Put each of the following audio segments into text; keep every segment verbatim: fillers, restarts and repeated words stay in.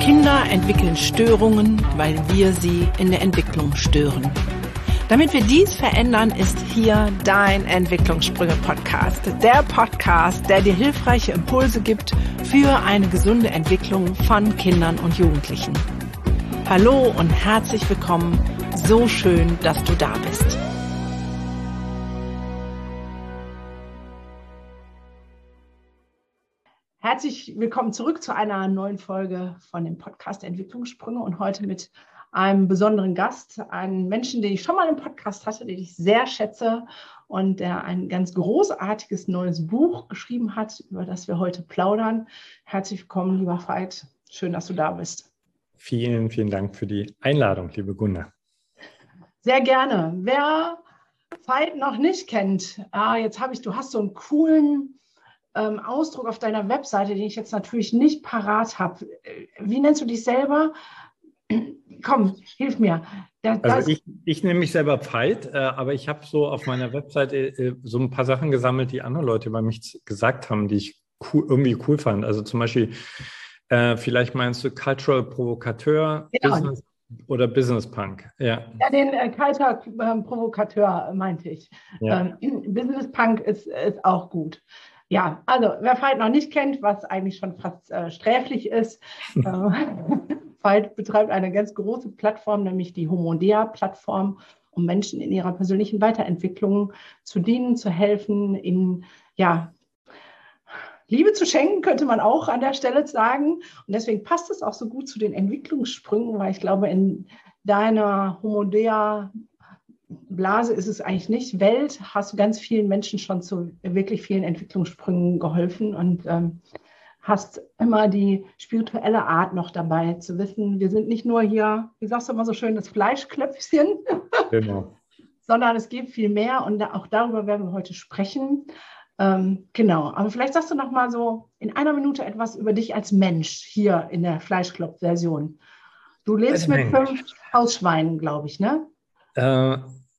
Kinder entwickeln Störungen, weil wir sie in der Entwicklung stören. Damit wir dies verändern, ist hier dein Entwicklungssprünge-Podcast. Der Podcast, der dir hilfreiche Impulse gibt für eine gesunde Entwicklung von Kindern und Jugendlichen. Hallo und herzlich willkommen. So schön, dass du da bist. Herzlich willkommen zurück zu einer neuen Folge von dem Podcast Entwicklungssprünge und heute mit einem besonderen Gast, einen Menschen, den ich schon mal im Podcast hatte, den ich sehr schätze und der ein ganz großartiges neues Buch geschrieben hat, über das wir heute plaudern. Herzlich willkommen, lieber Veit. Schön, dass du da bist. Vielen, vielen Dank für die Einladung, liebe Gunnar. Sehr gerne. Wer Veit noch nicht kennt, ah, jetzt habe ich, du hast so einen coolen ähm, Ausdruck auf deiner Webseite, den ich jetzt natürlich nicht parat habe. Wie nennst du dich selber? Komm, hilf mir. Das, also ich, ich nenne mich selber Veit, äh, aber ich habe so auf meiner Webseite äh, so ein paar Sachen gesammelt, die andere Leute über mich gesagt haben, die ich cool, irgendwie cool fand. Also zum Beispiel, äh, vielleicht meinst du Cultural Provokateur, genau. Business oder Business Punk. Ja, ja den äh, Cultural äh, Provokateur meinte ich. Ja. Ähm, Business Punk ist, ist auch gut. Ja, also wer Veit noch nicht kennt, was eigentlich schon fast äh, sträflich ist, äh, Veit betreibt eine ganz große Plattform, nämlich die Homodea-Plattform, um Menschen in ihrer persönlichen Weiterentwicklung zu dienen, zu helfen, in ja, Liebe zu schenken, könnte man auch an der Stelle sagen. Und deswegen passt es auch so gut zu den Entwicklungssprüngen, weil ich glaube, in deiner Homodea Blase ist es eigentlich nicht. Welt hast du ganz vielen Menschen schon zu wirklich vielen Entwicklungssprüngen geholfen und ähm, hast immer die spirituelle Art noch dabei, zu wissen, wir sind nicht nur hier, wie sagst du immer so schön, das Fleischklöpfchen, genau. sondern es gibt viel mehr und auch darüber werden wir heute sprechen. Ähm, genau, aber vielleicht sagst du noch mal so in einer Minute etwas über dich als Mensch hier in der Fleischklopf-Version. Du lebst also mit Mensch. fünf Hausschweinen, glaube ich, ne? Äh,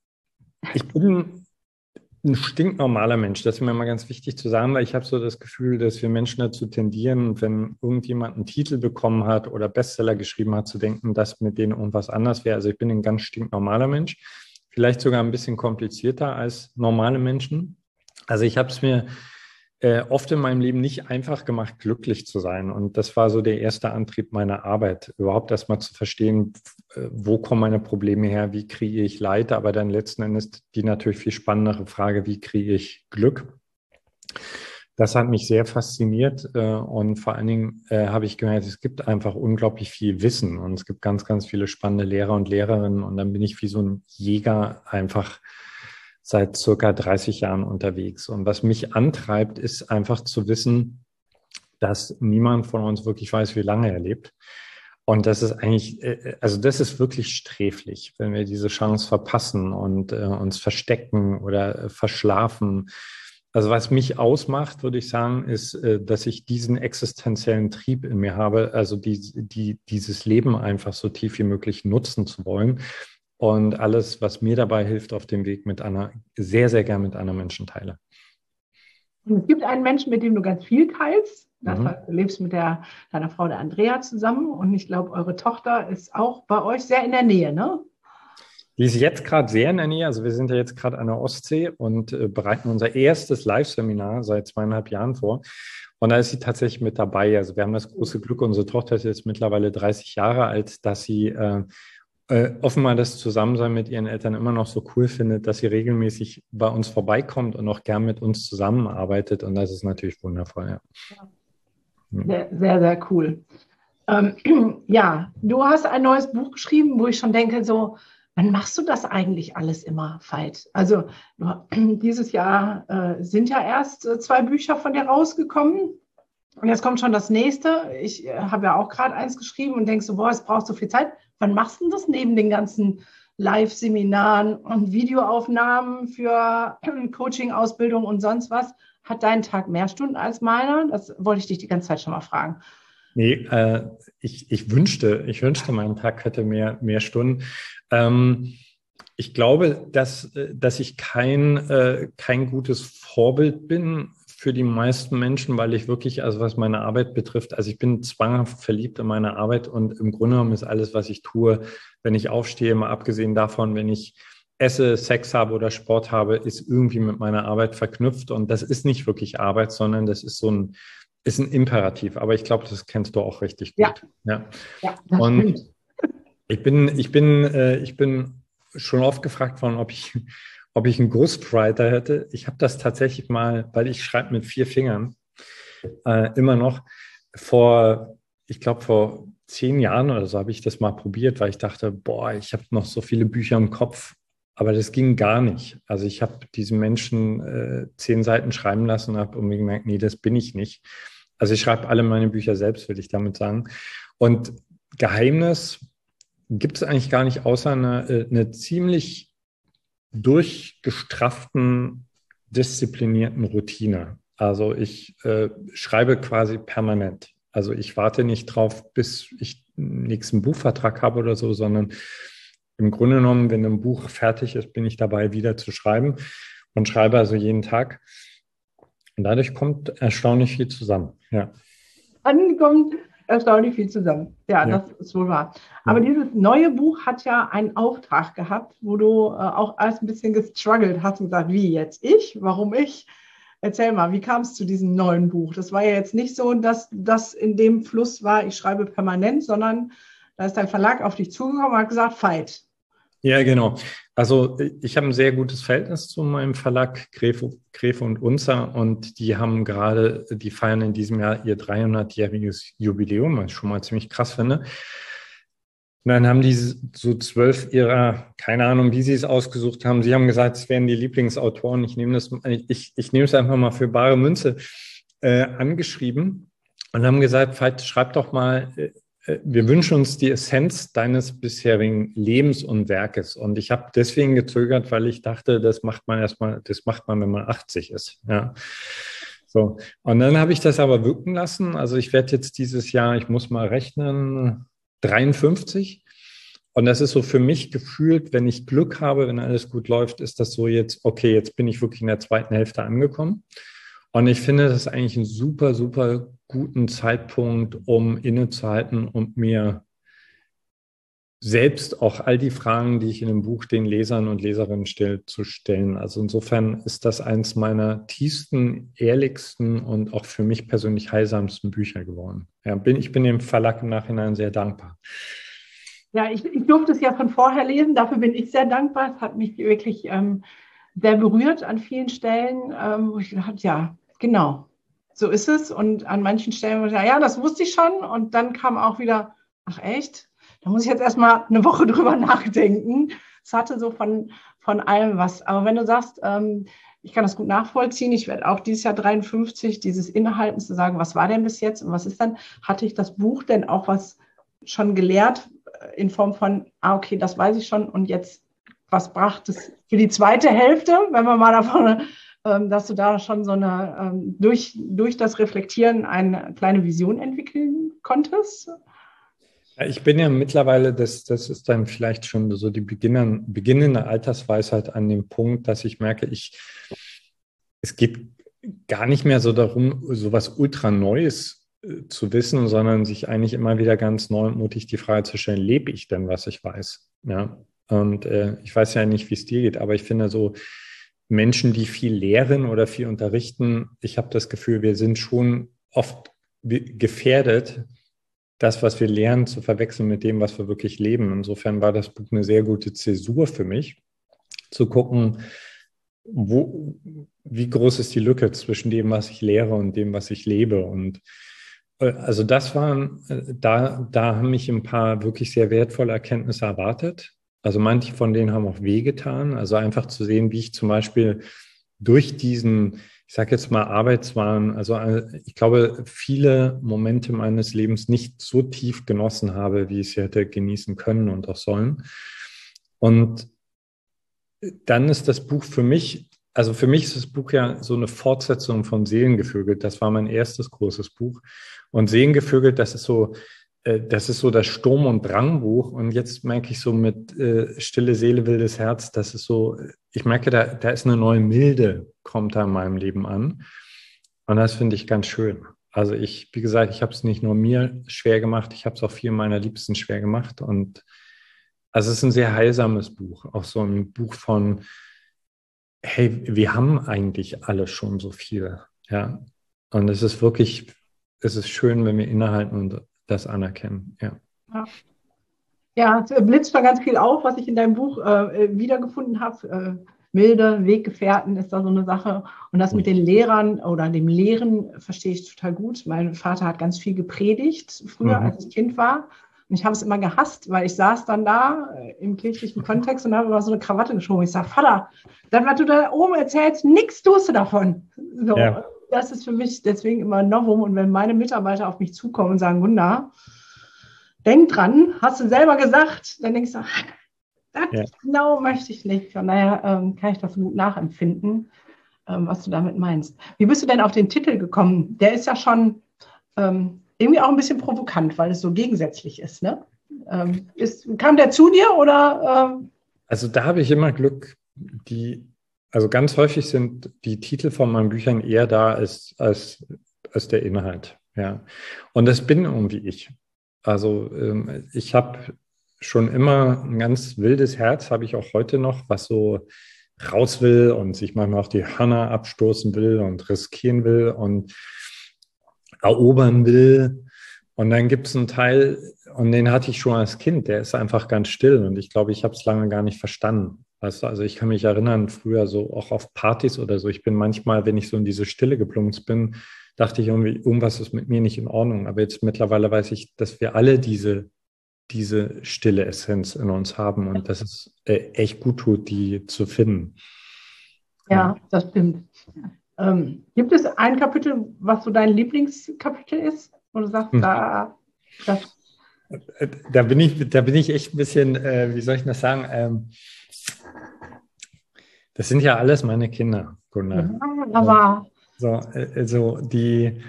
ich bin ein stinknormaler Mensch. Das ist mir immer ganz wichtig zu sagen, weil ich habe so das Gefühl, dass wir Menschen dazu tendieren, wenn irgendjemand einen Titel bekommen hat oder Bestseller geschrieben hat, zu denken, dass mit denen irgendwas anders wäre. Also ich bin ein ganz stinknormaler Mensch, vielleicht sogar ein bisschen komplizierter als normale Menschen. Also ich habe es mir äh, oft in meinem Leben nicht einfach gemacht, glücklich zu sein. Und das war so der erste Antrieb meiner Arbeit, überhaupt erst mal zu verstehen, äh, wo kommen meine Probleme her, wie kriege ich Leid, aber dann letzten Endes die natürlich viel spannendere Frage, wie kriege ich Glück? Das hat mich sehr fasziniert äh, und vor allen Dingen äh, habe ich gemerkt, es gibt einfach unglaublich viel Wissen und es gibt ganz, ganz viele spannende Lehrer und Lehrerinnen und dann bin ich wie so ein Jäger einfach seit circa dreißig Jahren unterwegs. Und was mich antreibt, ist einfach zu wissen, dass niemand von uns wirklich weiß, wie lange er lebt. Und das ist eigentlich, also das ist wirklich sträflich, wenn wir diese Chance verpassen und äh, uns verstecken oder äh, verschlafen. Also was mich ausmacht, würde ich sagen, ist, äh, dass ich diesen existenziellen Trieb in mir habe, also die, die, dieses Leben einfach so tief wie möglich nutzen zu wollen. Und alles, was mir dabei hilft, auf dem Weg mit einer, sehr, sehr gern mit anderen Menschen teile. Es gibt einen Menschen, mit dem du ganz viel teilst. Das heißt, du lebst mit der, deiner Frau, der Andrea, zusammen. Und ich glaube, eure Tochter ist auch bei euch sehr in der Nähe, ne? Die ist jetzt gerade sehr in der Nähe. Also wir sind ja jetzt gerade an der Ostsee und äh, bereiten unser erstes Live-Seminar seit zweieinhalb Jahren vor. Und da ist sie tatsächlich mit dabei. Also wir haben das große Glück, unsere Tochter ist jetzt mittlerweile dreißig Jahre alt, dass sie äh, Äh, offenbar das Zusammensein mit ihren Eltern immer noch so cool findet, dass sie regelmäßig bei uns vorbeikommt und auch gern mit uns zusammenarbeitet. Und das ist natürlich wundervoll. Ja. Sehr, sehr, sehr cool. Ähm, ja, du hast ein neues Buch geschrieben, wo ich schon denke, so, wann machst du das eigentlich alles immer, Veit? Also du, dieses Jahr äh, sind ja erst äh, zwei Bücher von dir rausgekommen. Und jetzt kommt schon das nächste. Ich äh, habe ja auch gerade eins geschrieben und denke so, boah, es braucht so viel Zeit. Wann machst du das neben den ganzen Live-Seminaren und Videoaufnahmen für Coaching-Ausbildung und sonst was? Hat dein Tag mehr Stunden als meiner? Das wollte ich dich die ganze Zeit schon mal fragen. Nee, äh, ich, ich wünschte, ich wünschte, mein Tag hätte mehr, mehr Stunden. Ähm, ich glaube, dass, dass ich kein, äh, kein gutes Vorbild bin für die meisten Menschen, weil ich wirklich, also was meine Arbeit betrifft, also ich bin zwanghaft verliebt in meine Arbeit und im Grunde genommen ist alles, was ich tue, wenn ich aufstehe, mal abgesehen davon, wenn ich esse, Sex habe oder Sport habe, ist irgendwie mit meiner Arbeit verknüpft. Und das ist nicht wirklich Arbeit, sondern das ist so ein, ist ein Imperativ. Aber ich glaube, das kennst du auch richtig gut. Ja, ja. ja das Und stimmt. ich bin, ich bin, äh, ich bin schon oft gefragt worden, ob ich, ob ich einen Ghostwriter hätte. Ich habe das tatsächlich mal, weil ich schreibe mit vier Fingern, äh, immer noch vor, ich glaube, vor zehn Jahren oder so habe ich das mal probiert, weil ich dachte, boah, ich habe noch so viele Bücher im Kopf. Aber das ging gar nicht. Also ich habe diesen Menschen äh, zehn Seiten schreiben lassen und habe irgendwie gemerkt, nee, das bin ich nicht. Also ich schreibe alle meine Bücher selbst, würde ich damit sagen. Und Geheimnis gibt es eigentlich gar nicht, außer eine, eine ziemlich durchgestrafften, disziplinierten Routine. Also ich äh, schreibe quasi permanent. Also ich warte nicht drauf, bis ich einen nächsten Buchvertrag habe oder so, sondern im Grunde genommen, wenn ein Buch fertig ist, bin ich dabei, wieder zu schreiben und schreibe also jeden Tag. Und dadurch kommt erstaunlich viel zusammen. Ja. Dann kommt erstaunlich viel zusammen. Ja, ja, das ist wohl wahr. Aber ja. Dieses neue Buch hat ja einen Auftrag gehabt, wo du äh, auch erst ein bisschen gestruggelt hast und gesagt, wie jetzt ich? Warum ich? Erzähl mal, wie kam es zu diesem neuen Buch? Das war ja jetzt nicht so, dass das in dem Fluss war, ich schreibe permanent, sondern da ist dein Verlag auf dich zugekommen und hat gesagt, fight. Ja, genau. Also ich habe ein sehr gutes Verhältnis zu meinem Verlag Graefe, Graefe und Unzer und die haben gerade, die feiern in diesem Jahr ihr dreihundertjähriges Jubiläum, was ich schon mal ziemlich krass finde. Und dann haben die so zwölf ihrer, keine Ahnung, wie sie es ausgesucht haben. Sie haben gesagt, es wären die Lieblingsautoren. Ich nehme das, ich, ich nehme es einfach mal für bare Münze äh, angeschrieben und haben gesagt, schreib doch mal, äh, wir wünschen uns die Essenz deines bisherigen Lebens und Werkes. Und ich habe deswegen gezögert, weil ich dachte, das macht man erstmal, das macht man, wenn man achtzig ist. Ja. So. Und dann habe ich das aber wirken lassen. Also ich werde jetzt dieses Jahr, ich muss mal rechnen, dreiundfünfzig. Und das ist so für mich gefühlt, wenn ich Glück habe, wenn alles gut läuft, ist das so jetzt, okay, jetzt bin ich wirklich in der zweiten Hälfte angekommen. Und ich finde, das ist eigentlich ein super, super guten Zeitpunkt, um innezuhalten und mir selbst auch all die Fragen, die ich in dem Buch den Lesern und Leserinnen stelle, zu stellen. Also insofern ist das eins meiner tiefsten, ehrlichsten und auch für mich persönlich heilsamsten Bücher geworden. Ja, bin, ich bin dem Verlag im Nachhinein sehr dankbar. Ja, ich, ich durfte es ja von vorher lesen, dafür bin ich sehr dankbar. Es hat mich wirklich ähm, sehr berührt an vielen Stellen, ähm, wo ich gedacht habe, ja, genau, so ist es. Und an manchen Stellen, wo ich dachte, ja, das wusste ich schon. Und dann kam auch wieder, ach echt? Da muss ich jetzt erstmal eine Woche drüber nachdenken. Es hatte so von, von allem was. Aber wenn du sagst, ähm, ich kann das gut nachvollziehen, ich werde auch dieses Jahr dreiundfünfzig, dieses Innehalten zu sagen, was war denn bis jetzt und was ist dann, hatte ich das Buch denn auch was schon gelehrt in Form von, ah, okay, das weiß ich schon und jetzt, was bracht es für die zweite Hälfte, wenn wir mal davon, ähm, dass du da schon so eine, ähm, durch, durch das Reflektieren eine kleine Vision entwickeln konntest? Ich bin ja mittlerweile, das, das ist dann vielleicht schon so die Beginner, beginnende Altersweisheit an dem Punkt, dass ich merke, ich, es geht gar nicht mehr so darum, so was ultra Neues äh, zu wissen, sondern sich eigentlich immer wieder ganz neu und mutig die Frage zu stellen, lebe ich denn, was ich weiß? Ja. Und äh, ich weiß ja nicht, wie es dir geht, aber ich finde so Menschen, die viel lehren oder viel unterrichten, ich habe das Gefühl, wir sind schon oft gefährdet, das, was wir lernen, zu verwechseln mit dem, was wir wirklich leben. Insofern war das Buch eine sehr gute Zäsur für mich, zu gucken, wo, wie groß ist die Lücke zwischen dem, was ich lehre und dem, was ich lebe. Und also das waren, da, da haben mich ein paar wirklich sehr wertvolle Erkenntnisse erwartet. Also manche von denen haben auch wehgetan. Also einfach zu sehen, wie ich zum Beispiel durch diesen, ich sage jetzt mal Arbeitswahn, also ich glaube, viele Momente meines Lebens nicht so tief genossen habe, wie ich sie hätte genießen können und auch sollen. Und dann ist das Buch für mich, also für mich ist das Buch ja so eine Fortsetzung von Seelengevögelt. Das war mein erstes großes Buch. Und Seelengevögelt, das ist so, das ist so das Sturm- und Drangbuch. Und jetzt merke ich so mit äh, Stille Seele, wildes Herz, das ist so, ich merke, da, da ist eine neue Milde, kommt da in meinem Leben an. Und das finde ich ganz schön. Also ich, wie gesagt, ich habe es nicht nur mir schwer gemacht, ich habe es auch vielen meiner Liebsten schwer gemacht. Und also es ist ein sehr heilsames Buch, auch so ein Buch von, hey, wir haben eigentlich alle schon so viel. Ja. Und es ist wirklich, es ist schön, wenn wir innehalten und das anerkennen. Ja. Ja. Ja, es blitzt schon ganz viel auf, was ich in deinem Buch äh, wiedergefunden habe. Äh, Milde, Weggefährten ist da so eine Sache. Und das mit den Lehrern oder dem Lehren verstehe ich total gut. Mein Vater hat ganz viel gepredigt früher, mhm. als ich Kind war. Und ich habe es immer gehasst, weil ich saß dann da äh, im kirchlichen Kontext und habe immer so eine Krawatte geschoben. Ich sage, Vater, das, was du da oben erzählst, nichts tust du davon. So, ja. Das ist für mich deswegen immer ein Novum. Und wenn meine Mitarbeiter auf mich zukommen und sagen, Gunda, denk dran, hast du selber gesagt, dann denkst du, das ja. genau möchte ich nicht. Von daher ähm, kann ich das gut nachempfinden, ähm, was du damit meinst. Wie bist du denn auf den Titel gekommen? Der ist ja schon ähm, irgendwie auch ein bisschen provokant, weil es so gegensätzlich ist, ne? Ähm, ist, kam der zu dir oder? Ähm? Also da habe ich immer Glück, die, also ganz häufig sind die Titel von meinen Büchern eher da als, als, als der Inhalt. Ja. Und das bin irgendwie ich. Also ähm, ich habe schon immer ein ganz wildes Herz, habe ich auch heute noch, was so raus will und sich manchmal auch die Hörner abstoßen will und riskieren will und erobern will. Und dann gibt es einen Teil, und den hatte ich schon als Kind, der ist einfach ganz still. Und ich glaube, ich habe es lange gar nicht verstanden. Weißt du, also ich kann mich erinnern, früher so auch auf Partys oder so, ich bin manchmal, wenn ich so in diese Stille geplumpst bin, dachte ich irgendwie, irgendwas ist mit mir nicht in Ordnung. Aber jetzt mittlerweile weiß ich, dass wir alle diese, diese stille Essenz in uns haben und dass es äh, echt gut tut, die zu finden. Ja, ja. Das stimmt. Ähm, gibt es ein Kapitel, was so dein Lieblingskapitel ist? Wo du sagst, hm. da, das da bin ich, da bin ich echt ein bisschen, äh, wie soll ich das sagen? Ähm, das sind ja alles meine Kinder, Gunda. Ja, aber so, also die,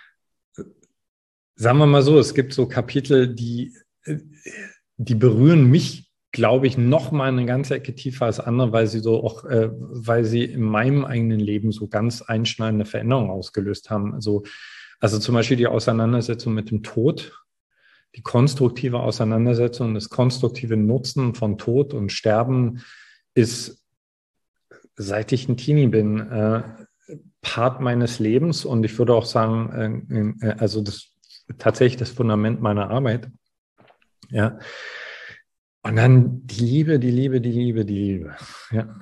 sagen wir mal so, es gibt so Kapitel, die, die berühren mich, glaube ich, noch mal eine ganze Ecke tiefer als andere, weil sie so auch, äh, weil sie in meinem eigenen Leben so ganz einschneidende Veränderungen ausgelöst haben. Also, also zum Beispiel die Auseinandersetzung mit dem Tod, die konstruktive Auseinandersetzung, das konstruktive Nutzen von Tod und Sterben ist, seit ich ein Teenie bin, äh, Part meines Lebens und ich würde auch sagen, äh, also das tatsächlich das Fundament meiner Arbeit. Ja. Und dann die Liebe, die Liebe, die Liebe, die Liebe. Ja.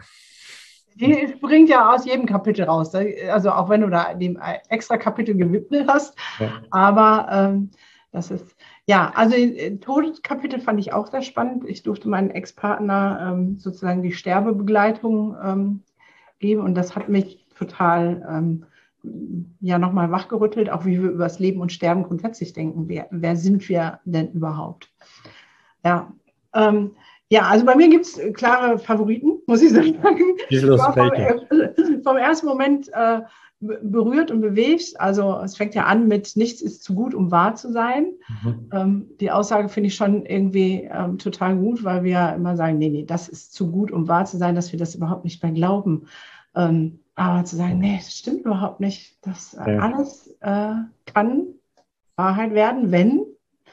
Die springt ja aus jedem Kapitel raus. Also auch wenn du da dem extra Kapitel gewidmet hast. Ja. Aber ähm, das ist, ja, also Todeskapitel fand ich auch sehr spannend. Ich durfte meinen Ex-Partner ähm, sozusagen die Sterbebegleitung ähm, geben und das hat mich total ähm, ja nochmal wachgerüttelt, auch wie wir über das Leben und Sterben grundsätzlich denken. Wer, wer sind wir denn überhaupt? Ja, ähm, ja, also bei mir gibt es klare Favoriten, muss ich sagen. Ich war vom, vom ersten Moment äh, berührt und bewegt. Also es fängt ja an mit nichts ist zu gut, um wahr zu sein. Mhm. Ähm, die Aussage finde ich schon irgendwie ähm, total gut, weil wir immer sagen, nee, nee, das ist zu gut, um wahr zu sein, dass wir das überhaupt nicht mehr glauben. Ähm, aber zu sagen, nee, das stimmt überhaupt nicht. Das äh, ja. alles äh, kann Wahrheit werden, wenn,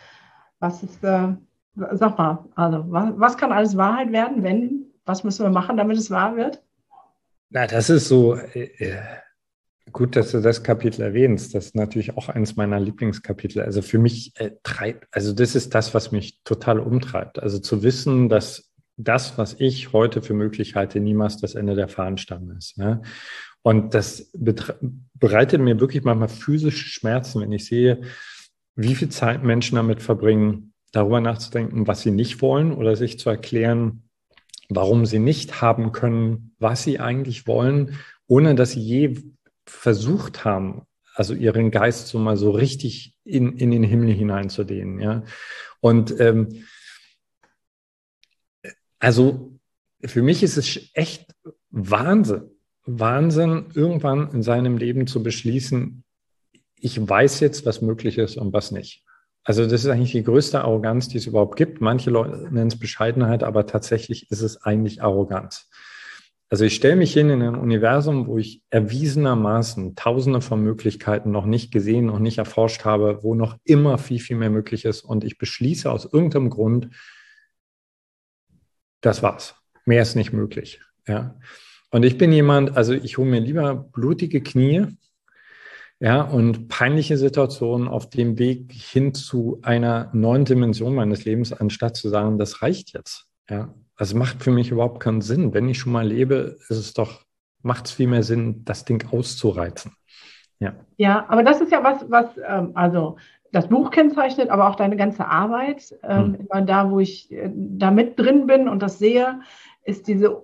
was ist, äh, sag mal, also was, was kann alles Wahrheit werden, wenn, was müssen wir machen, damit es wahr wird? Na, das ist so, äh, gut, dass du das Kapitel erwähnst. Das ist natürlich auch eines meiner Lieblingskapitel. Also für mich äh, treibt, also das ist das, was mich total umtreibt. Also zu wissen, dass das, was ich heute für möglich halte, niemals das Ende der Fahnenstange ist. Ne? Und das bereitet mir wirklich manchmal physische Schmerzen, wenn ich sehe, wie viel Zeit Menschen damit verbringen, darüber nachzudenken, was sie nicht wollen oder sich zu erklären, warum sie nicht haben können, was sie eigentlich wollen, ohne dass sie je versucht haben, also ihren Geist so mal so richtig in, in den Himmel hineinzudehnen. Ja? Und ähm, also für mich ist es echt Wahnsinn, Wahnsinn, irgendwann in seinem Leben zu beschließen, ich weiß jetzt, was möglich ist und was nicht. Also das ist eigentlich die größte Arroganz, die es überhaupt gibt. Manche Leute nennen es Bescheidenheit, aber tatsächlich ist es eigentlich Arroganz. Also ich stelle mich hin in ein Universum, wo ich erwiesenermaßen tausende von Möglichkeiten noch nicht gesehen, noch nicht erforscht habe, wo noch immer viel, viel mehr möglich ist. Und ich beschließe aus irgendeinem Grund, das war's. Mehr ist nicht möglich. Ja. Und ich bin jemand, also ich hole mir lieber blutige Knie, ja, und peinliche Situationen auf dem Weg hin zu einer neuen Dimension meines Lebens, anstatt zu sagen, das reicht jetzt. Ja. Das macht für mich überhaupt keinen Sinn. Wenn ich schon mal lebe, ist es doch, macht es viel mehr Sinn, das Ding auszureizen. Ja, ja, aber das ist ja was, was ähm, also das Buch kennzeichnet, aber auch deine ganze Arbeit. Ähm, hm. immer da, wo ich äh, da mit drin bin und das sehe, ist diese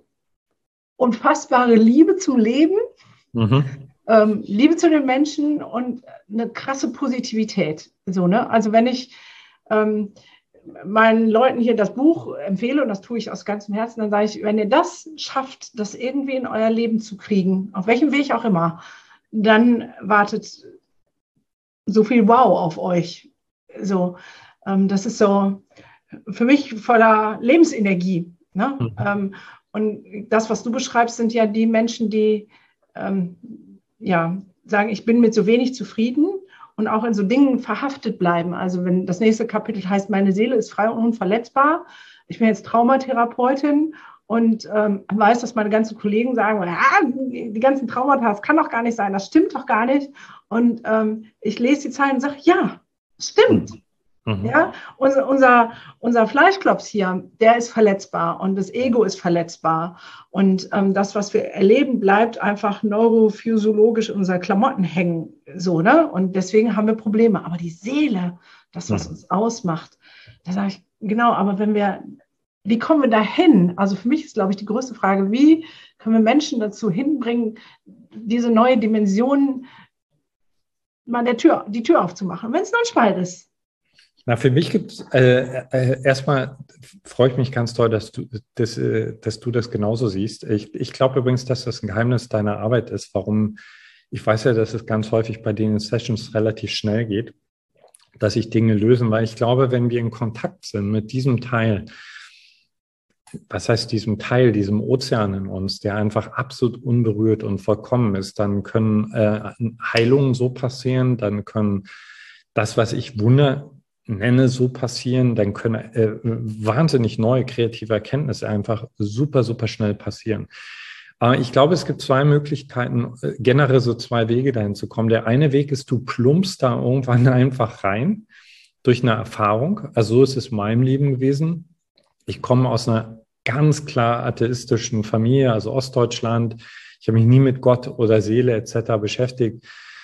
unfassbare Liebe zum Leben, Mhm. ähm, Liebe zu den Menschen und eine krasse Positivität. So, ne? Also wenn ich ähm, meinen Leuten hier das Buch empfehle, und das tue ich aus ganzem Herzen, dann sage ich, wenn ihr das schafft, das irgendwie in euer Leben zu kriegen, auf welchem Weg auch immer, dann wartet so viel Wow auf euch. So, ähm, das ist so für mich voller Lebensenergie. Ne? Mhm. Ähm, und das, was du beschreibst, sind ja die Menschen, die ähm, ja, sagen, ich bin mit so wenig zufrieden und auch in so Dingen verhaftet bleiben. Also wenn das nächste Kapitel heißt, meine Seele ist frei und unverletzbar. Ich bin jetzt Traumatherapeutin und ähm, weiß, dass meine ganzen Kollegen sagen, ah, die ganzen Traumata, das kann doch gar nicht sein, das stimmt doch gar nicht. Und ähm, ich lese die Zahlen und sage, ja, stimmt. Mhm. Ja, unser, unser, unser Fleischklops hier, der ist verletzbar und das Ego ist verletzbar. Und ähm, das, was wir erleben, bleibt einfach neurophysiologisch in unseren Klamotten hängen. So, ne? Und deswegen haben wir Probleme. Aber die Seele, das, was Mhm. uns ausmacht, da sage ich, genau, aber wenn wir, wie kommen wir dahin? Also für mich ist, glaube ich, die größte Frage, wie können wir Menschen dazu hinbringen, diese neue Dimension mal der Tür, die Tür aufzumachen, wenn es nur ein Spalt ist. Na, für mich gibt es äh, äh, erstmal freue ich mich ganz toll, dass du, dass, äh, dass du das genauso siehst. Ich, ich glaube übrigens, dass das ein Geheimnis deiner Arbeit ist, warum ich weiß ja, dass es ganz häufig bei den Sessions relativ schnell geht, dass sich Dinge lösen, weil ich glaube, wenn wir in Kontakt sind mit diesem Teil, was heißt diesem Teil, diesem Ozean in uns, der einfach absolut unberührt und vollkommen ist, dann können äh, Heilungen so passieren, dann können das, was ich Wunder nenne, so passieren, dann können äh, wahnsinnig neue kreative Erkenntnisse einfach super, super schnell passieren. Aber ich glaube, es gibt zwei Möglichkeiten, äh, generell so zwei Wege dahin zu kommen. Der eine Weg ist, du plumpst da irgendwann einfach rein durch eine Erfahrung. Also so ist es in meinem Leben gewesen. Ich komme aus einer ganz klar atheistischen Familie, also Ostdeutschland. Ich habe mich nie mit Gott oder Seele et cetera beschäftigt.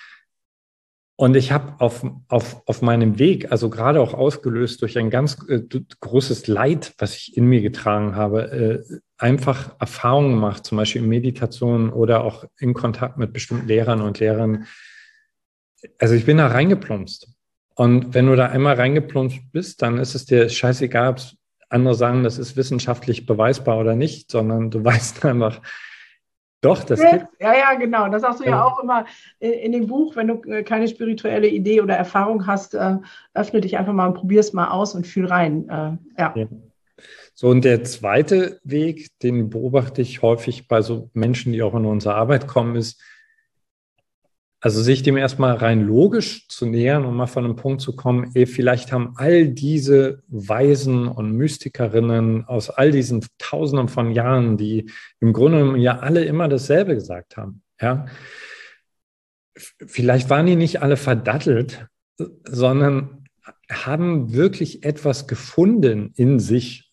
Und ich habe auf, auf, auf meinem Weg, also gerade auch ausgelöst durch ein ganz äh, großes Leid, was ich in mir getragen habe, äh, einfach Erfahrungen gemacht, zum Beispiel in Meditation oder auch in Kontakt mit bestimmten Lehrern und Lehrern. Also ich bin da reingeplumpst. Und wenn du da einmal reingeplumpst bist, dann ist es dir scheißegal, ob andere sagen, das ist wissenschaftlich beweisbar oder nicht, sondern du weißt einfach, doch, das gibt. Ja, ja, genau. Das sagst du ja auch immer in dem Buch, wenn du keine spirituelle Idee oder Erfahrung hast, äh, öffne dich einfach mal und probier es mal aus und fühl rein. Äh, ja. Ja. So, und der zweite Weg, den beobachte ich häufig bei so Menschen, die auch in unsere Arbeit kommen, ist, also sich dem erstmal rein logisch zu nähern und mal von einem Punkt zu kommen, ey, vielleicht haben all diese Weisen und Mystikerinnen aus all diesen Tausenden von Jahren, die im Grunde ja alle immer dasselbe gesagt haben, ja, vielleicht waren die nicht alle verdattelt, sondern haben wirklich etwas gefunden in sich,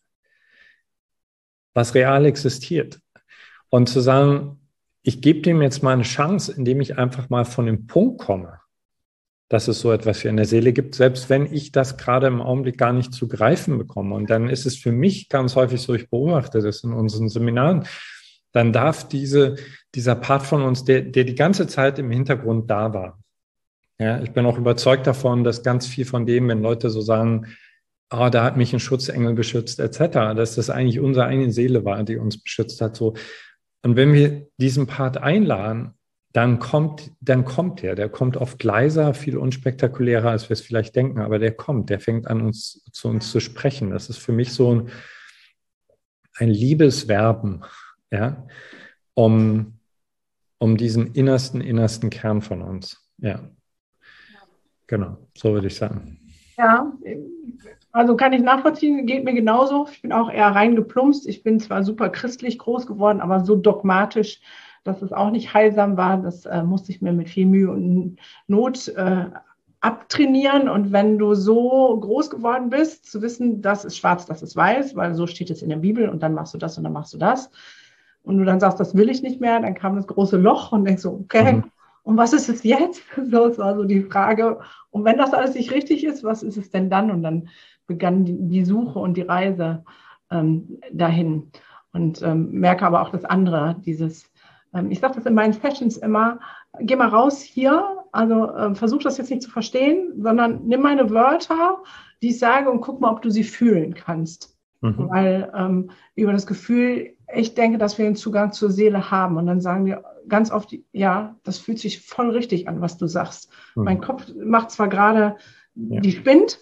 was real existiert. Und zu sagen, ich gebe dem jetzt mal eine Chance, indem ich einfach mal von dem Punkt komme, dass es so etwas wie in der Seele gibt, selbst wenn ich das gerade im Augenblick gar nicht zu greifen bekomme. Und dann ist es für mich ganz häufig so, ich beobachte das in unseren Seminaren, dann darf diese, dieser Part von uns, der, der die ganze Zeit im Hintergrund da war. Ja, ich bin auch überzeugt davon, dass ganz viel von dem, wenn Leute so sagen, ah, da hat mich ein Schutzengel beschützt, et cetera, dass das eigentlich unsere eigene Seele war, die uns beschützt hat. So. Und wenn wir diesen Part einladen, dann kommt, dann kommt der. Der kommt oft leiser, viel unspektakulärer, als wir es vielleicht denken, aber der kommt, der fängt an, uns zu uns zu sprechen. Das ist für mich so ein, ein Liebesverben, ja. um, um diesen innersten, innersten Kern von uns. Ja, genau, so würde ich sagen. Ja, also kann ich nachvollziehen, geht mir genauso. Ich bin auch eher reingeplumpst. Ich bin zwar super christlich groß geworden, aber so dogmatisch, dass es auch nicht heilsam war. Das äh, musste ich mir mit viel Mühe und Not äh, abtrainieren. Und wenn du so groß geworden bist, zu wissen, das ist schwarz, das ist weiß, weil so steht es in der Bibel und dann machst du das und dann machst du das. Und du dann sagst, das will ich nicht mehr, dann kam das große Loch und denkst so, okay, mhm. Und was ist es jetzt? So, das war so die Frage. Und wenn das alles nicht richtig ist, was ist es denn dann? Und dann begann die, die Suche und die Reise ähm, dahin. Und ähm, merke aber auch das andere, dieses, ähm, ich sage das in meinen Sessions immer, geh mal raus hier, also äh, versuch das jetzt nicht zu verstehen, sondern nimm meine Wörter, die ich sage und guck mal, ob du sie fühlen kannst. Mhm. Weil ähm, über das Gefühl, ich denke, dass wir einen Zugang zur Seele haben. Und dann sagen wir ganz oft, ja, das fühlt sich voll richtig an, was du sagst. Mhm. Mein Kopf macht zwar gerade, ja. die spinnt,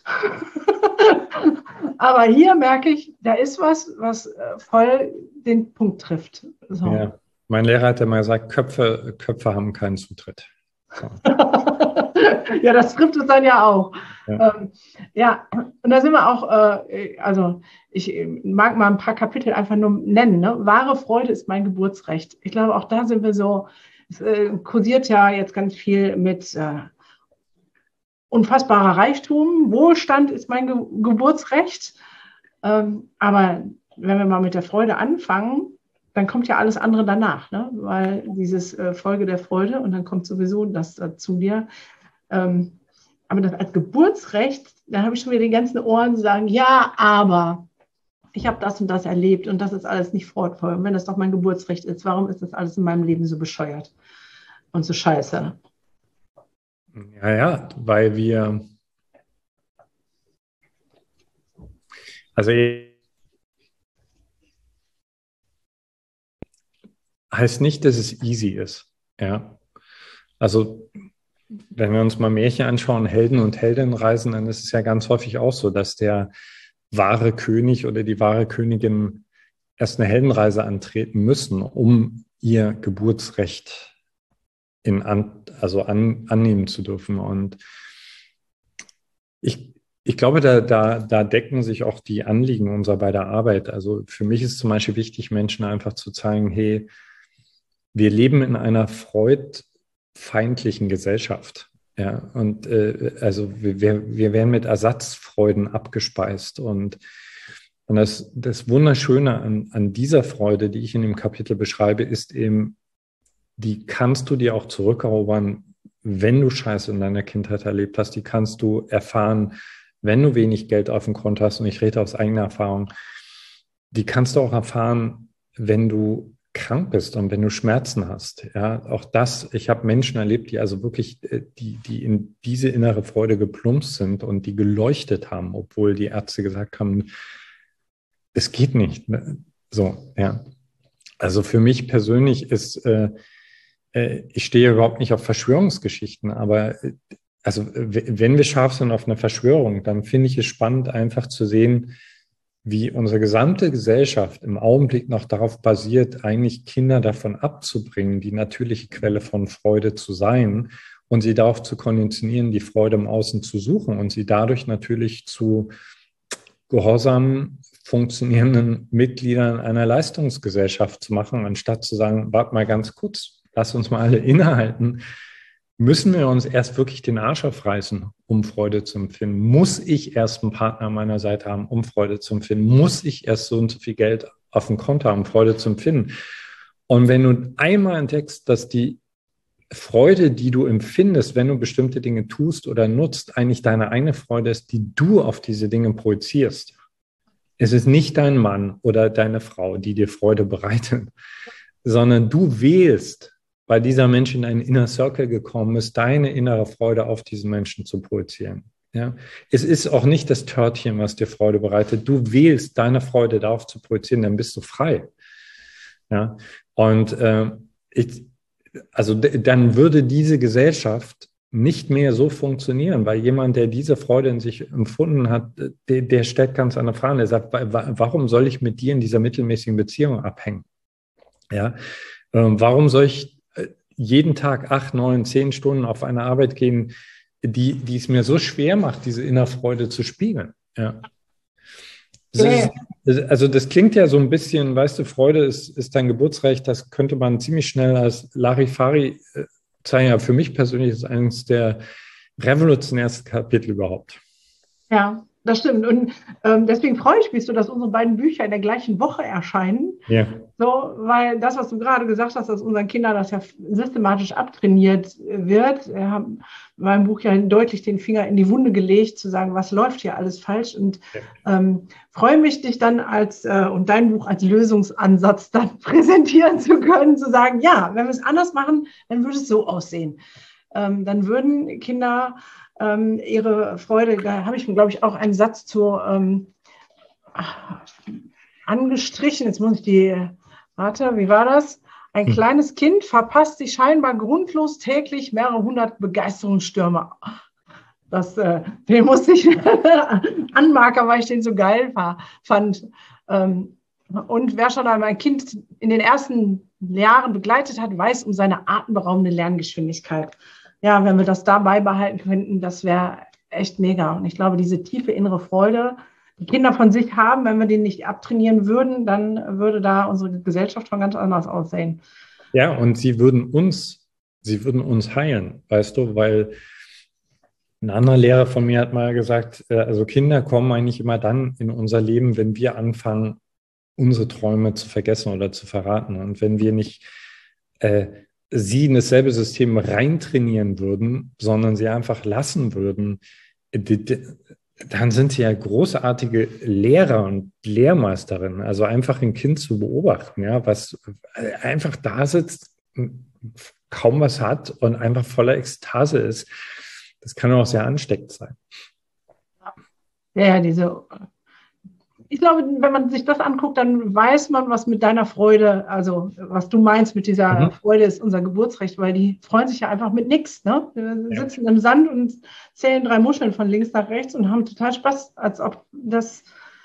aber hier merke ich, da ist was, was voll den Punkt trifft. So. Ja. Mein Lehrer hat immer gesagt, Köpfe, Köpfe haben keinen Zutritt. So. Ja, das trifft es dann ja auch. Ja, ähm, ja. Und da sind wir auch, äh, also ich mag mal ein paar Kapitel einfach nur nennen. Ne? Wahre Freude ist mein Geburtsrecht. Ich glaube, auch da sind wir so, es äh, kursiert ja jetzt ganz viel mit äh, unfassbarer Reichtum. Wohlstand ist mein Ge Geburtsrecht. Ähm, aber wenn wir mal mit der Freude anfangen, dann kommt ja alles andere danach, ne? Weil dieses äh, Folge der Freude und dann kommt sowieso das äh, zu dir. Ähm, aber das als Geburtsrecht, da habe ich schon wieder die ganzen Ohren, die sagen, ja, aber ich habe das und das erlebt und das ist alles nicht freudvoll. Und wenn das doch mein Geburtsrecht ist, warum ist das alles in meinem Leben so bescheuert und so scheiße? Ja, ja, weil wir, also heißt nicht, dass es easy ist. Ja, also wenn wir uns mal Märchen anschauen, Helden und Heldinnenreisen, dann ist es ja ganz häufig auch so, dass der wahre König oder die wahre Königin erst eine Heldenreise antreten müssen, um ihr Geburtsrecht in an, also an, annehmen zu dürfen. Und ich, ich glaube, da, da, da decken sich auch die Anliegen unserer beider Arbeit. Also für mich ist zum Beispiel wichtig, Menschen einfach zu zeigen, hey, wir leben in einer freudfeindlichen Gesellschaft. Ja, und äh, also wir, wir werden mit Ersatzfreuden abgespeist. Und, und das, das Wunderschöne an, an dieser Freude, die ich in dem Kapitel beschreibe, ist eben, die kannst du dir auch zurückerobern, wenn du Scheiße in deiner Kindheit erlebt hast. Die kannst du erfahren, wenn du wenig Geld auf dem Konto hast. Und ich rede aus eigener Erfahrung. Die kannst du auch erfahren, wenn du krank bist und wenn du Schmerzen hast. Ja, auch das, ich habe Menschen erlebt, die also wirklich, die, die in diese innere Freude geplumpst sind und die geleuchtet haben, obwohl die Ärzte gesagt haben, es geht nicht. So, ja. Also für mich persönlich ist, äh, ich stehe überhaupt nicht auf Verschwörungsgeschichten, aber äh, also wenn wir scharf sind auf eine Verschwörung, dann finde ich es spannend, einfach zu sehen, wie unsere gesamte Gesellschaft im Augenblick noch darauf basiert, eigentlich Kinder davon abzubringen, die natürliche Quelle von Freude zu sein und sie darauf zu konditionieren, die Freude im Außen zu suchen und sie dadurch natürlich zu gehorsamen, funktionierenden Mitgliedern einer Leistungsgesellschaft zu machen, anstatt zu sagen, warte mal ganz kurz, lass uns mal alle innehalten. Müssen wir uns erst wirklich den Arsch aufreißen, um Freude zu empfinden? Muss ich erst einen Partner an meiner Seite haben, um Freude zu empfinden? Muss ich erst so und so viel Geld auf dem Konto haben, um Freude zu empfinden? Und wenn du einmal entdeckst, dass die Freude, die du empfindest, wenn du bestimmte Dinge tust oder nutzt, eigentlich deine eigene Freude ist, die du auf diese Dinge projizierst. Es ist nicht dein Mann oder deine Frau, die dir Freude bereitet, sondern du wählst, weil dieser Mensch in einen Inner Circle gekommen ist, deine innere Freude auf diesen Menschen zu projizieren. Ja? Es ist auch nicht das Törtchen, was dir Freude bereitet. Du wählst, deine Freude darauf zu projizieren, dann bist du frei. Ja? Und äh, ich, also dann würde diese Gesellschaft nicht mehr so funktionieren, weil jemand, der diese Freude in sich empfunden hat, der, der stellt ganz andere Fragen. Der sagt, warum soll ich mit dir in dieser mittelmäßigen Beziehung abhängen? Ja, Ähm, warum soll ich äh, jeden Tag acht, neun, zehn Stunden auf eine Arbeit gehen, die, die es mir so schwer macht, diese Innerfreude zu spiegeln? Ja. Das ist, also das klingt ja so ein bisschen, weißt du, Freude ist, ist dein Geburtsrecht, das könnte man ziemlich schnell als Larifari äh, zeigen. Ja, für mich persönlich ist es eines der revolutionärsten Kapitel überhaupt. Ja, das stimmt. Und ähm, deswegen freue ich mich so, dass unsere beiden Bücher in der gleichen Woche erscheinen. Ja. So, weil das, was du gerade gesagt hast, dass unseren Kindern das ja systematisch abtrainiert wird, wir haben in meinem Buch ja deutlich den Finger in die Wunde gelegt, zu sagen, was läuft hier alles falsch. Und Ja. ähm, freue mich, dich dann als äh, und dein Buch als Lösungsansatz dann präsentieren zu können, zu sagen, ja, wenn wir es anders machen, dann würde es so aussehen. Ähm, dann würden Kinder ähm, ihre Freude, da habe ich, glaube ich, auch einen Satz zu ähm, angestrichen, jetzt muss ich die, warte, wie war das? Ein kleines Kind verpasst sich scheinbar grundlos täglich mehrere hundert Begeisterungsstürme. Das, äh, den musste ich anmarken, weil ich den so geil war, fand. Ähm, und wer schon einmal ein Kind in den ersten Jahren begleitet hat, weiß um seine atemberaubende Lerngeschwindigkeit. Ja, wenn wir das da beibehalten könnten, das wäre echt mega. Und ich glaube, diese tiefe innere Freude, die Kinder von sich haben, wenn wir den nicht abtrainieren würden, dann würde da unsere Gesellschaft schon ganz anders aussehen. Ja, und sie würden uns, sie würden uns heilen, weißt du, weil ein anderer Lehrer von mir hat mal gesagt, also Kinder kommen eigentlich immer dann in unser Leben, wenn wir anfangen, unsere Träume zu vergessen oder zu verraten. Und wenn wir nicht äh, sie in dasselbe System reintrainieren würden, sondern sie einfach lassen würden, die, die, dann sind sie ja großartige Lehrer und Lehrmeisterinnen. Also einfach ein Kind zu beobachten, ja, was einfach da sitzt, kaum was hat und einfach voller Ekstase ist. Das kann auch sehr ansteckend sein. Ja, diese, ich glaube, wenn man sich das anguckt, dann weiß man, was mit deiner Freude, also was du meinst mit dieser mhm. Freude ist unser Geburtsrecht, weil die freuen sich ja einfach mit nichts. Ne? Wir ja. sitzen im Sand und zählen drei Muscheln von links nach rechts und haben total Spaß, als ob das,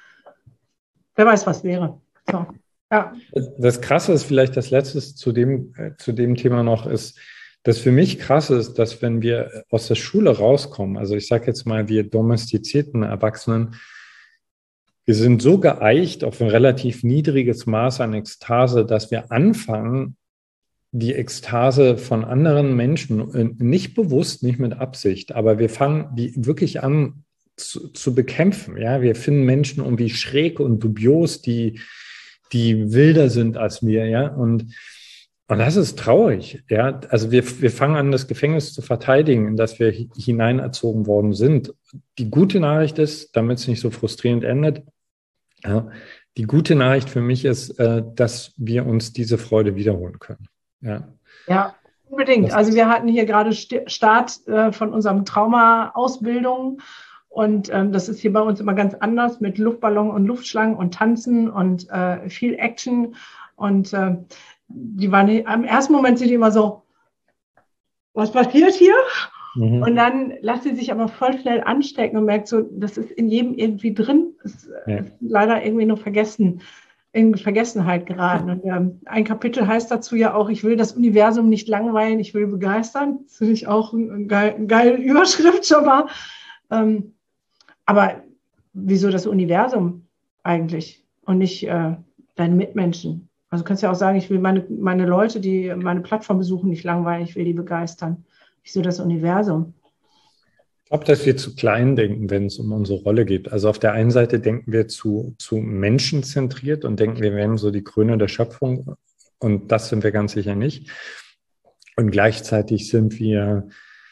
wer weiß, was wäre. So, ja. Das Krasse ist vielleicht das Letzte zu dem, äh, zu dem Thema noch ist, das für mich krass ist, dass wenn wir aus der Schule rauskommen, also ich sage jetzt mal, wir domestizierten Erwachsenen, wir sind so geeicht auf ein relativ niedriges Maß an Ekstase, dass wir anfangen, die Ekstase von anderen Menschen, nicht bewusst, nicht mit Absicht, aber wir fangen die wirklich an zu, zu bekämpfen. Ja, wir finden Menschen irgendwie schräg und dubios, die, die wilder sind als wir, ja, und Und das ist traurig, ja. Also wir, wir fangen an, das Gefängnis zu verteidigen, in das wir hineinerzogen worden sind. Die gute Nachricht ist, damit es nicht so frustrierend endet, ja, die gute Nachricht für mich ist, äh, dass wir uns diese Freude wiederholen können. Ja, ja, unbedingt. Das also wir hatten hier gerade Start äh, von unserem Trauma-Ausbildung. Und ähm, das ist hier bei uns immer ganz anders mit Luftballon und Luftschlangen und Tanzen und äh, viel Action. Und äh, die waren im ersten Moment sind die immer so, was passiert hier? Mhm. Und dann lässt sie sich aber voll schnell anstecken und merkt so, das ist in jedem irgendwie drin. Das ist ja. leider irgendwie nur vergessen, in Vergessenheit geraten. Und ähm, ein Kapitel heißt dazu ja auch, ich will das Universum nicht langweilen, ich will begeistern. Das finde ich auch eine geile, geile Überschrift schon mal. Ähm, aber wieso das Universum eigentlich und nicht äh, deine Mitmenschen? Also du kannst ja auch sagen, ich will meine, meine Leute, die meine Plattform besuchen, nicht langweilen, ich will die begeistern. Wieso das Universum? Ich glaube, dass wir zu klein denken, wenn es um unsere Rolle geht. Also auf der einen Seite denken wir zu, zu menschenzentriert und denken, wir wären so die Krone der Schöpfung. Und das sind wir ganz sicher nicht. Und gleichzeitig sind wir,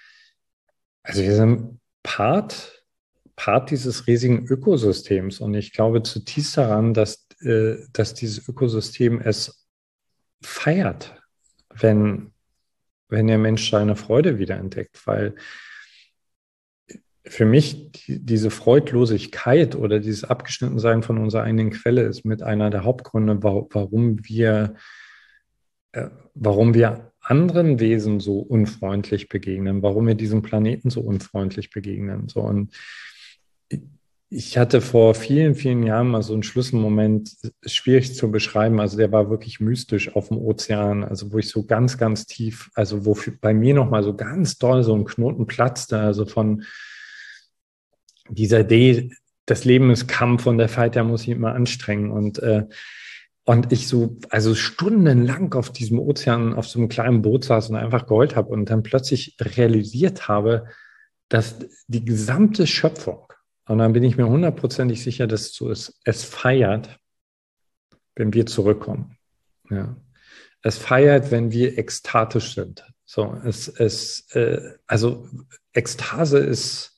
also wir sind Part, Part dieses riesigen Ökosystems. Und ich glaube zutiefst daran, dass dass dieses Ökosystem es feiert, wenn, wenn der Mensch seine Freude wiederentdeckt. Weil für mich die, diese Freudlosigkeit oder dieses Abgeschnittensein von unserer eigenen Quelle ist mit einer der Hauptgründe, warum wir, äh, warum wir anderen Wesen so unfreundlich begegnen, warum wir diesem Planeten so unfreundlich begegnen. So, und Ich hatte vor vielen, vielen Jahren mal so einen Schlüsselmoment, ist schwierig zu beschreiben. Also der war wirklich mystisch auf dem Ozean, also wo ich so ganz, ganz tief, also wo für, bei mir nochmal so ganz doll so ein Knoten platzte, also von dieser Idee, das Leben ist Kampf und der Fighter muss sich immer anstrengen. Und, äh, und ich so, also stundenlang auf diesem Ozean, auf so einem kleinen Boot saß und einfach geheult habe und dann plötzlich realisiert habe, dass die gesamte Schöpfung, und dann bin ich mir hundertprozentig sicher, dass es so ist, es feiert, wenn wir zurückkommen. Ja. Es feiert, wenn wir ekstatisch sind. So, es, es, äh, also Ekstase ist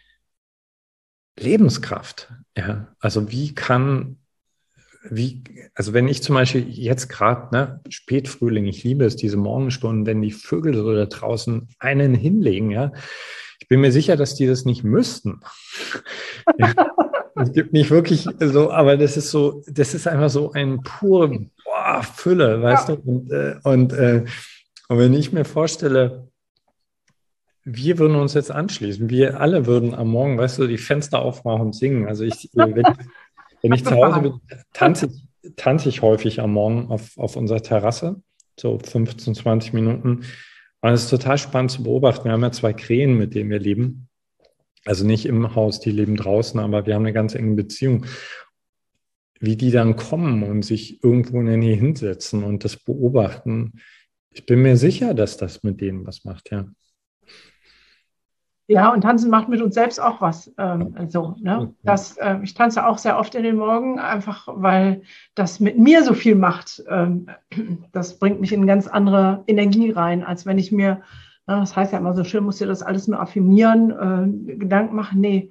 Lebenskraft. Ja. Also wie kann, wie, also wenn ich zum Beispiel jetzt gerade, ne, Spätfrühling, ich liebe es, diese Morgenstunden, wenn die Vögel so da draußen einen hinlegen, ja, ich bin mir sicher, dass die das nicht müssten. Ja. Es gibt nicht wirklich so, aber das ist so, das ist einfach so ein pure boah, Fülle, weißt ja. du? Und, äh, und, äh, und wenn ich mir vorstelle, wir würden uns jetzt anschließen, wir alle würden am Morgen, weißt du, die Fenster aufmachen und singen. Also ich, wenn ich, wenn ich zu Hause bin, tanze ich, tanze ich häufig am Morgen auf, auf unserer Terrasse, so fünfzehn, zwanzig Minuten. Und es ist total spannend zu beobachten. Wir haben ja zwei Krähen, mit denen wir leben. Also nicht im Haus, die leben draußen, aber wir haben eine ganz enge Beziehung. Wie die dann kommen und sich irgendwo in der Nähe hinsetzen und das beobachten. Ich bin mir sicher, dass das mit denen was macht, ja. Ja, und Tanzen macht mit uns selbst auch was. Ähm, so, ne? das, äh, ich tanze auch sehr oft in den Morgen, einfach weil das mit mir so viel macht. Ähm, das bringt mich in eine ganz andere Energie rein, als wenn ich mir, na, das heißt ja immer so schön, musst du das alles nur affirmieren, äh, Gedanken machen. Nee,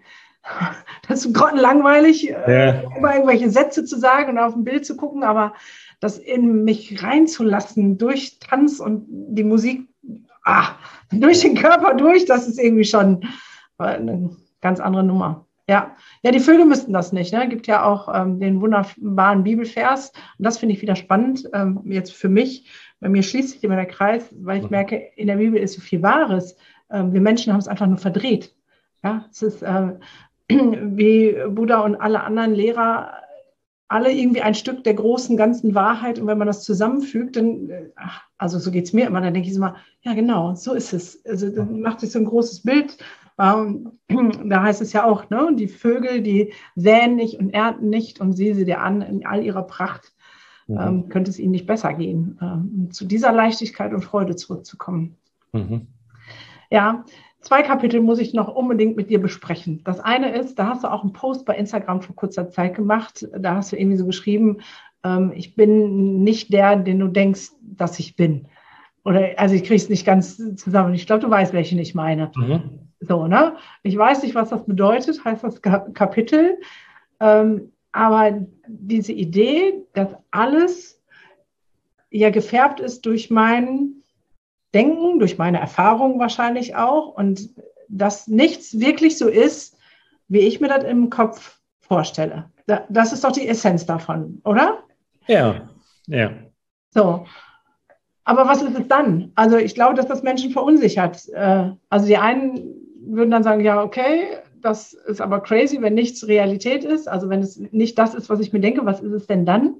das ist grottenlangweilig, Ja. äh, immer irgendwelche Sätze zu sagen und auf ein Bild zu gucken, aber das in mich reinzulassen durch Tanz und die Musik, ah, durch den Körper durch, das ist irgendwie schon eine ganz andere Nummer. Ja, ja, die Vögel müssten das nicht. Ne? Gibt ja auch ähm, den wunderbaren Bibelvers. Und das finde ich wieder spannend, ähm, jetzt für mich. Bei mir schließt sich immer der Kreis, weil ich merke, in der Bibel ist so viel Wahres. Ähm, wir Menschen haben es einfach nur verdreht. Ja, es ist äh, wie Buddha und alle anderen Lehrer, alle irgendwie ein Stück der großen, ganzen Wahrheit. Und wenn man das zusammenfügt, dann, ach, also so geht es mir immer, dann denke ich immer, ja genau, so ist es. Also dann macht sich so ein großes Bild. Ähm, da heißt es ja auch, ne, die Vögel, die säen nicht und ernten nicht und sieh sie dir an in all ihrer Pracht, mhm. ähm, könnte es ihnen nicht besser gehen. Ähm, zu dieser Leichtigkeit und Freude zurückzukommen. Mhm. Ja, zwei Kapitel muss ich noch unbedingt mit dir besprechen. Das eine ist, da hast du auch einen Post bei Instagram vor kurzer Zeit gemacht. Da hast du irgendwie so geschrieben, ähm, ich bin nicht der, den du denkst, dass ich bin. Oder, also ich kriege es nicht ganz zusammen. Ich glaube, du weißt, welchen ich meine. Mhm. So, ne? Ich weiß nicht, was das bedeutet, heißt das Kapitel. Ähm, aber diese Idee, dass alles ja gefärbt ist durch mein Denken, durch meine Erfahrungen wahrscheinlich auch, und dass nichts wirklich so ist, wie ich mir das im Kopf vorstelle. Das ist doch die Essenz davon, oder? Ja, ja. So. Aber was ist es dann? Also ich glaube, dass das Menschen verunsichert. Also die einen würden dann sagen, ja, okay, das ist aber crazy, wenn nichts Realität ist. Also wenn es nicht das ist, was ich mir denke, was ist es denn dann?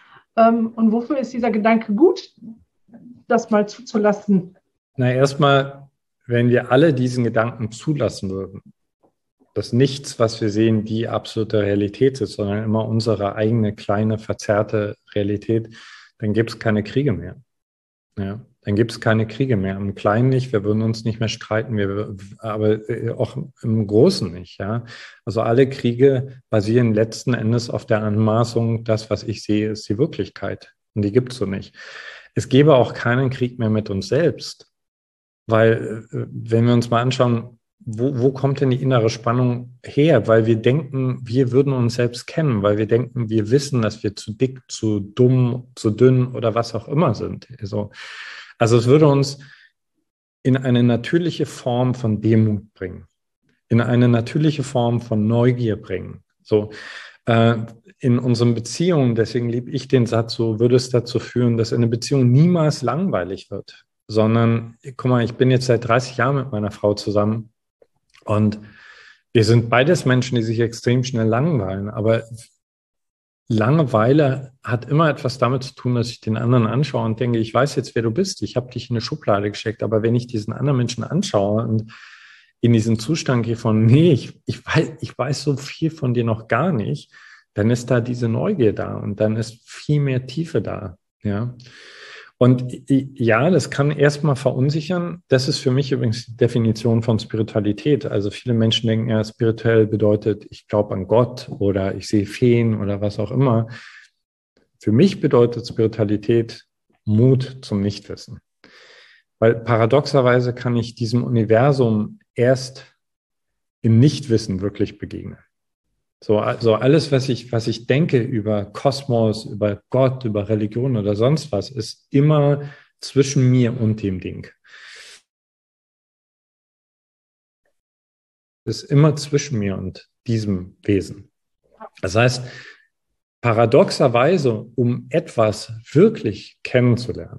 Und wofür ist dieser Gedanke gut, das mal zuzulassen? Na, erstmal, wenn wir alle diesen Gedanken zulassen würden, dass nichts, was wir sehen, die absolute Realität ist, sondern immer unsere eigene kleine, verzerrte Realität, dann gibt es keine Kriege mehr. Ja, dann gibt es keine Kriege mehr. Im Kleinen nicht, wir würden uns nicht mehr streiten, wir, aber auch im Großen nicht. Ja? Also alle Kriege basieren letzten Endes auf der Anmaßung, das, was ich sehe, ist die Wirklichkeit. Und die gibt es so nicht. Es gäbe auch keinen Krieg mehr mit uns selbst. Weil, wenn wir uns mal anschauen, wo, wo kommt denn die innere Spannung her? Weil wir denken, wir würden uns selbst kennen, weil wir denken, wir wissen, dass wir zu dick, zu dumm, zu dünn oder was auch immer sind. Also, also es würde uns in eine natürliche Form von Demut bringen, in eine natürliche Form von Neugier bringen. So, äh, in unseren Beziehungen, deswegen liebe ich den Satz so, würde es dazu führen, dass eine Beziehung niemals langweilig wird. Sondern, guck mal, ich bin jetzt seit dreißig Jahren mit meiner Frau zusammen und Wir sind beides Menschen, die sich extrem schnell langweilen, aber Langeweile hat immer etwas damit zu tun, dass ich den anderen anschaue und denke, ich weiß jetzt, wer du bist. Ich habe dich in eine Schublade gesteckt, aber wenn ich diesen anderen Menschen anschaue und in diesen Zustand gehe von, nee, ich, ich, weiß, ich weiß so viel von dir noch gar nicht, dann ist da diese Neugier da und dann ist viel mehr Tiefe da. Ja. Und ja, das kann erstmal verunsichern. Das ist für mich übrigens die Definition von Spiritualität. Also viele Menschen denken ja, spirituell bedeutet, ich glaube an Gott oder ich sehe Feen oder was auch immer. Für mich bedeutet Spiritualität Mut zum Nichtwissen. Weil paradoxerweise kann ich diesem Universum erst im Nichtwissen wirklich begegnen. So, also alles, was ich, was ich denke über Kosmos, über Gott, über Religion oder sonst was, ist immer zwischen mir und dem Ding. Ist immer zwischen mir und diesem Wesen. Das heißt, paradoxerweise, um etwas wirklich kennenzulernen,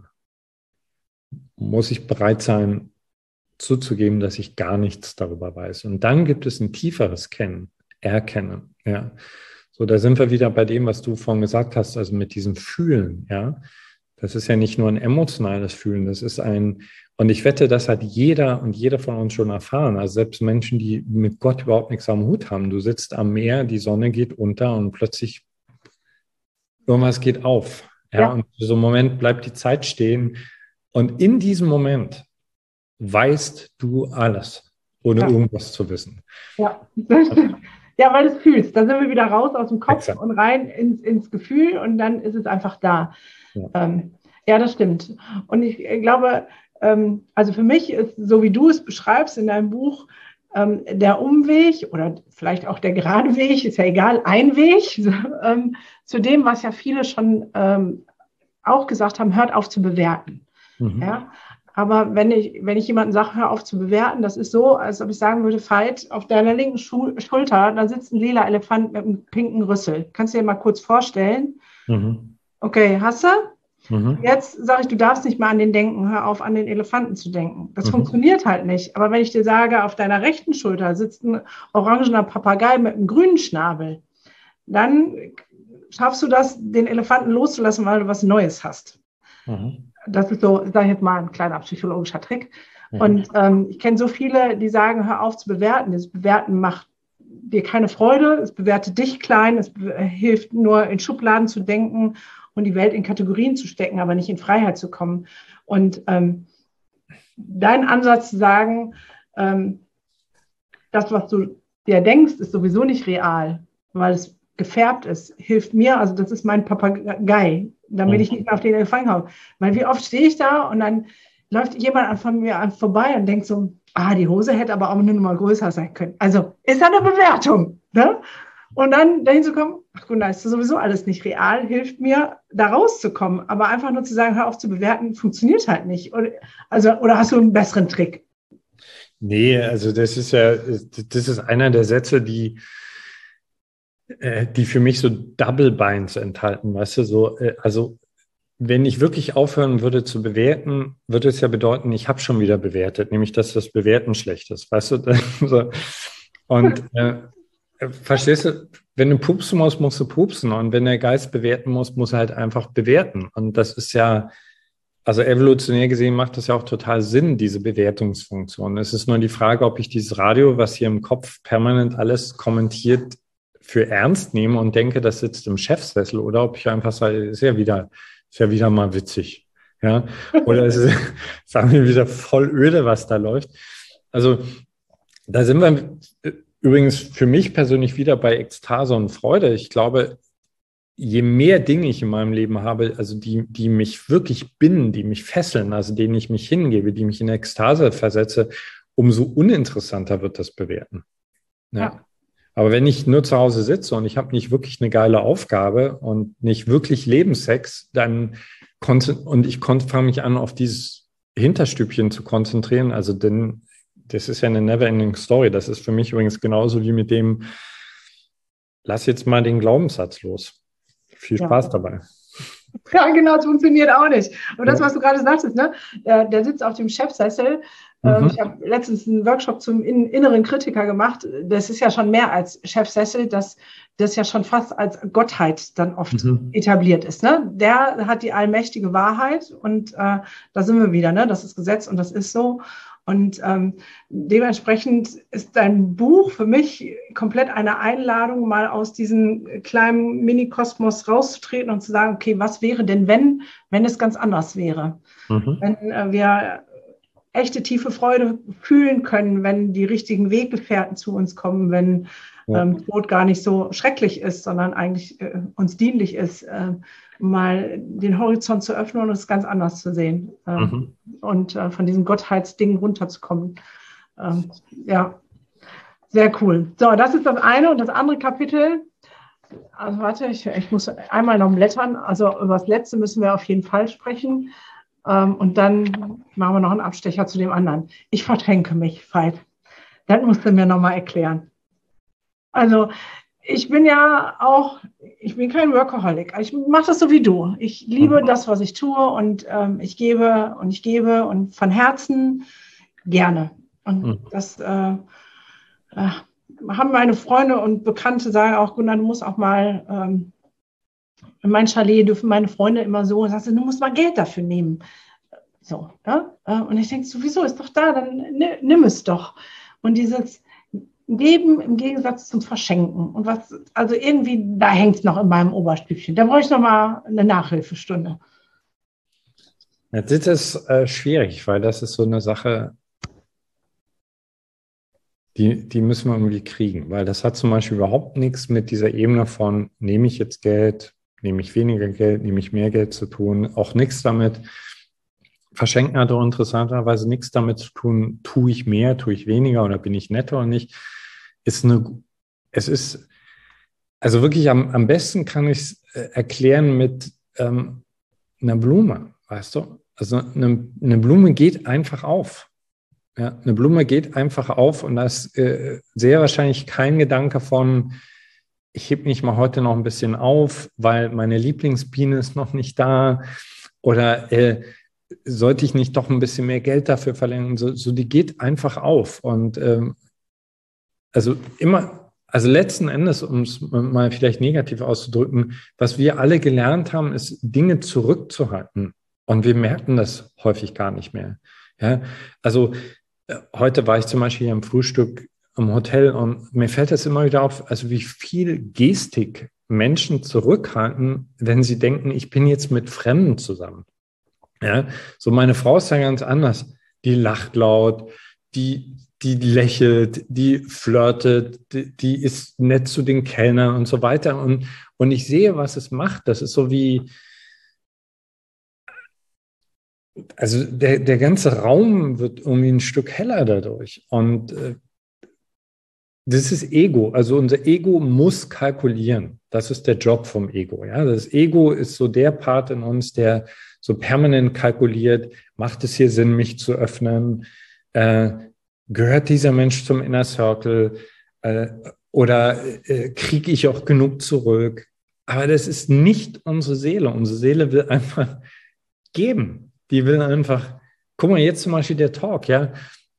muss ich bereit sein, zuzugeben, dass ich gar nichts darüber weiß. Und dann gibt es ein tieferes Kennen. Erkennen, ja. So, da sind wir wieder bei dem, was du vorhin gesagt hast, also mit diesem Fühlen, ja. Das ist ja nicht nur ein emotionales Fühlen, das ist ein, und ich wette, das hat jeder und jeder von uns schon erfahren, also selbst Menschen, die mit Gott überhaupt nichts am Hut haben. Du sitzt am Meer, die Sonne geht unter und plötzlich irgendwas geht auf, ja, ja. Und so einem Moment bleibt die Zeit stehen und in diesem Moment weißt du alles, ohne ja. irgendwas zu wissen. Ja, das stimmt. Ja, weil du es fühlst. Da sind wir wieder raus aus dem Kopf Exakt. Und rein ins, ins Gefühl und dann ist es einfach da. Ja, ähm, ja das stimmt. Und ich glaube, ähm, also für mich ist, so wie du es beschreibst in deinem Buch, ähm, der Umweg oder vielleicht auch der gerade Weg, ist ja egal, ein Weg ähm, zu dem, was ja viele schon ähm, auch gesagt haben, hört auf zu bewerten. Mhm. Ja. Aber wenn ich, wenn ich jemanden sage, hör auf zu bewerten, das ist so, als ob ich sagen würde, Veit, auf deiner linken Schu- Schulter, da sitzt ein lila Elefant mit einem pinken Rüssel. Kannst du dir mal kurz vorstellen? Mhm. Okay, hast du? Mhm. Jetzt sage ich, du darfst nicht mehr an den denken, hör auf, an den Elefanten zu denken. Das mhm. funktioniert halt nicht. Aber wenn ich dir sage, auf deiner rechten Schulter sitzt ein orangener Papagei mit einem grünen Schnabel, dann schaffst du das, den Elefanten loszulassen, weil du was Neues hast. Mhm. Das ist so, sage ich jetzt mal, ein kleiner psychologischer Trick. Mhm. Und ähm, ich kenne so viele, die sagen, hör auf zu bewerten. Das Bewerten macht dir keine Freude, es bewertet dich klein, es be- hilft nur in Schubladen zu denken und die Welt in Kategorien zu stecken, aber nicht in Freiheit zu kommen. Und ähm, dein Ansatz zu sagen, ähm, das, was du dir denkst, ist sowieso nicht real, weil es gefärbt ist, hilft mir, also das ist mein Papagei, damit ich nicht mehr auf den Elefanten haue. Weil wie oft stehe ich da und dann läuft jemand von mir vorbei und denkt so, ah, die Hose hätte aber auch eine Nummer größer sein können. Also ist ja eine Bewertung. Ne? Und dann dahin zu kommen, ach gut, da ist sowieso alles nicht real, hilft mir, da rauszukommen. Aber einfach nur zu sagen, hör auf zu bewerten, funktioniert halt nicht. Oder, also, oder hast du einen besseren Trick? Nee, also das ist ja, das ist einer der Sätze, die die für mich so Double Binds enthalten, weißt du, so, also wenn ich wirklich aufhören würde zu bewerten, würde es ja bedeuten, ich habe schon wieder bewertet, nämlich, dass das Bewerten schlecht ist, weißt du, und äh, verstehst du, wenn du pupsen musst, musst du pupsen und wenn der Geist bewerten muss, muss er halt einfach bewerten und das ist ja, also evolutionär gesehen macht das ja auch total Sinn, diese Bewertungsfunktion. Es ist nur die Frage, ob ich dieses Radio, was hier im Kopf permanent alles kommentiert, für ernst nehme und denke, das sitzt im Chefsessel oder ob ich einfach sage, ist ja wieder, ist ja wieder mal witzig. Ja? Oder es ist, sagen wir, wieder voll öde, was da läuft. Also da sind wir übrigens für mich persönlich wieder bei Ekstase und Freude. Ich glaube, je mehr Dinge ich in meinem Leben habe, also die, die mich wirklich binden, die mich fesseln, also denen ich mich hingebe, die mich in Ekstase versetze, umso uninteressanter wird das Bewerten. Ja. Ja. Aber wenn ich nur zu Hause sitze und ich habe nicht wirklich eine geile Aufgabe und nicht wirklich Lebenssex, dann und ich fange mich an, auf dieses Hinterstübchen zu konzentrieren. Also denn das ist ja eine never-ending Story. Das ist für mich übrigens genauso wie mit dem, lass jetzt mal den Glaubenssatz los. Viel Spaß ja. dabei. Ja, genau, es funktioniert auch nicht. Und das, was du gerade sagtest, ne? Der, der sitzt auf dem Chefsessel. Mhm. Ich habe letztens einen Workshop zum inneren Kritiker gemacht. Das ist ja schon mehr als Chefsessel, das, das ja schon fast als Gottheit dann oft mhm. etabliert ist. Ne? Der hat die allmächtige Wahrheit und äh, da sind wir wieder. Ne? Das ist Gesetz und das ist so. Und ähm, dementsprechend ist dein Buch für mich komplett eine Einladung, mal aus diesem kleinen Mini-Kosmos rauszutreten und zu sagen, okay, was wäre denn, wenn, wenn es ganz anders wäre? Mhm. Wenn äh, wir echte tiefe Freude fühlen können, wenn die richtigen Weggefährten zu uns kommen, wenn ja. ähm, Tod gar nicht so schrecklich ist, sondern eigentlich äh, uns dienlich ist, äh, mal den Horizont zu öffnen und es ganz anders zu sehen äh, mhm. und äh, von diesem Gottheitsding runterzukommen. Ähm, ja, sehr cool. So, das ist das eine. Und das andere Kapitel, also warte, ich, ich muss einmal noch blättern. Also über das letzte müssen wir auf jeden Fall sprechen. Um, und dann machen wir noch einen Abstecher zu dem anderen. Ich verdränge mich, Veit. Das musst du mir nochmal erklären. Also ich bin ja auch, ich bin kein Workaholic. Ich mache das so wie du. Ich liebe mhm. das, was ich tue und ähm, ich gebe und ich gebe und von Herzen gerne. Und mhm. das äh, äh, haben meine Freunde und Bekannte sagen auch, Gunnar, du musst auch mal... Ähm, in mein Chalet dürfen meine Freunde immer so, und sagst du, du musst mal Geld dafür nehmen. So, ja? Und ich denke, sowieso ist doch da, dann nimm es doch. Und dieses Geben im Gegensatz zum Verschenken. Und was, also irgendwie, da hängt es noch in meinem Oberstübchen. Da brauche ich noch mal eine Nachhilfestunde. Jetzt ist es äh, schwierig, weil das ist so eine Sache, die, die müssen wir irgendwie kriegen. Weil das hat zum Beispiel überhaupt nichts mit dieser Ebene von, nehme ich jetzt Geld, nehme ich weniger Geld, nehme ich mehr Geld zu tun. Auch nichts damit. Verschenken hat auch interessanterweise nichts damit zu tun, tue ich mehr, tue ich weniger oder bin ich netter oder nicht. Ist eine, es ist, also wirklich am, am besten kann ich es erklären mit ähm, einer Blume, weißt du? Also eine, eine Blume geht einfach auf. Ja, eine Blume geht einfach auf und da ist äh, sehr wahrscheinlich kein Gedanke von, ich heb mich mal heute noch ein bisschen auf, weil meine Lieblingsbiene ist noch nicht da oder äh, sollte ich nicht doch ein bisschen mehr Geld dafür verlängern? So, so die geht einfach auf. Und ähm, also immer, also letzten Endes, um es mal vielleicht negativ auszudrücken, was wir alle gelernt haben, ist, Dinge zurückzuhalten. Und wir merken das häufig gar nicht mehr. Ja? Also äh, heute war ich zum Beispiel hier im Frühstück im Hotel und mir fällt das immer wieder auf, also wie viel Gestik Menschen zurückhalten, wenn sie denken, ich bin jetzt mit Fremden zusammen. Ja, so meine Frau ist ja ganz anders. Die lacht laut, die, die lächelt, die flirtet, die, die ist nett zu den Kellnern und so weiter. Und, und ich sehe, was es macht. Das ist so wie, also der, der ganze Raum wird irgendwie ein Stück heller dadurch. Und äh, das ist Ego. Also unser Ego muss kalkulieren. Das ist der Job vom Ego. Ja, das Ego ist so der Part in uns, der so permanent kalkuliert, macht es hier Sinn, mich zu öffnen? Äh, gehört dieser Mensch zum Inner Circle? Äh, oder äh, kriege ich auch genug zurück? Aber das ist nicht unsere Seele. Unsere Seele will einfach geben. Die will einfach, guck mal, jetzt zum Beispiel der Talk, ja.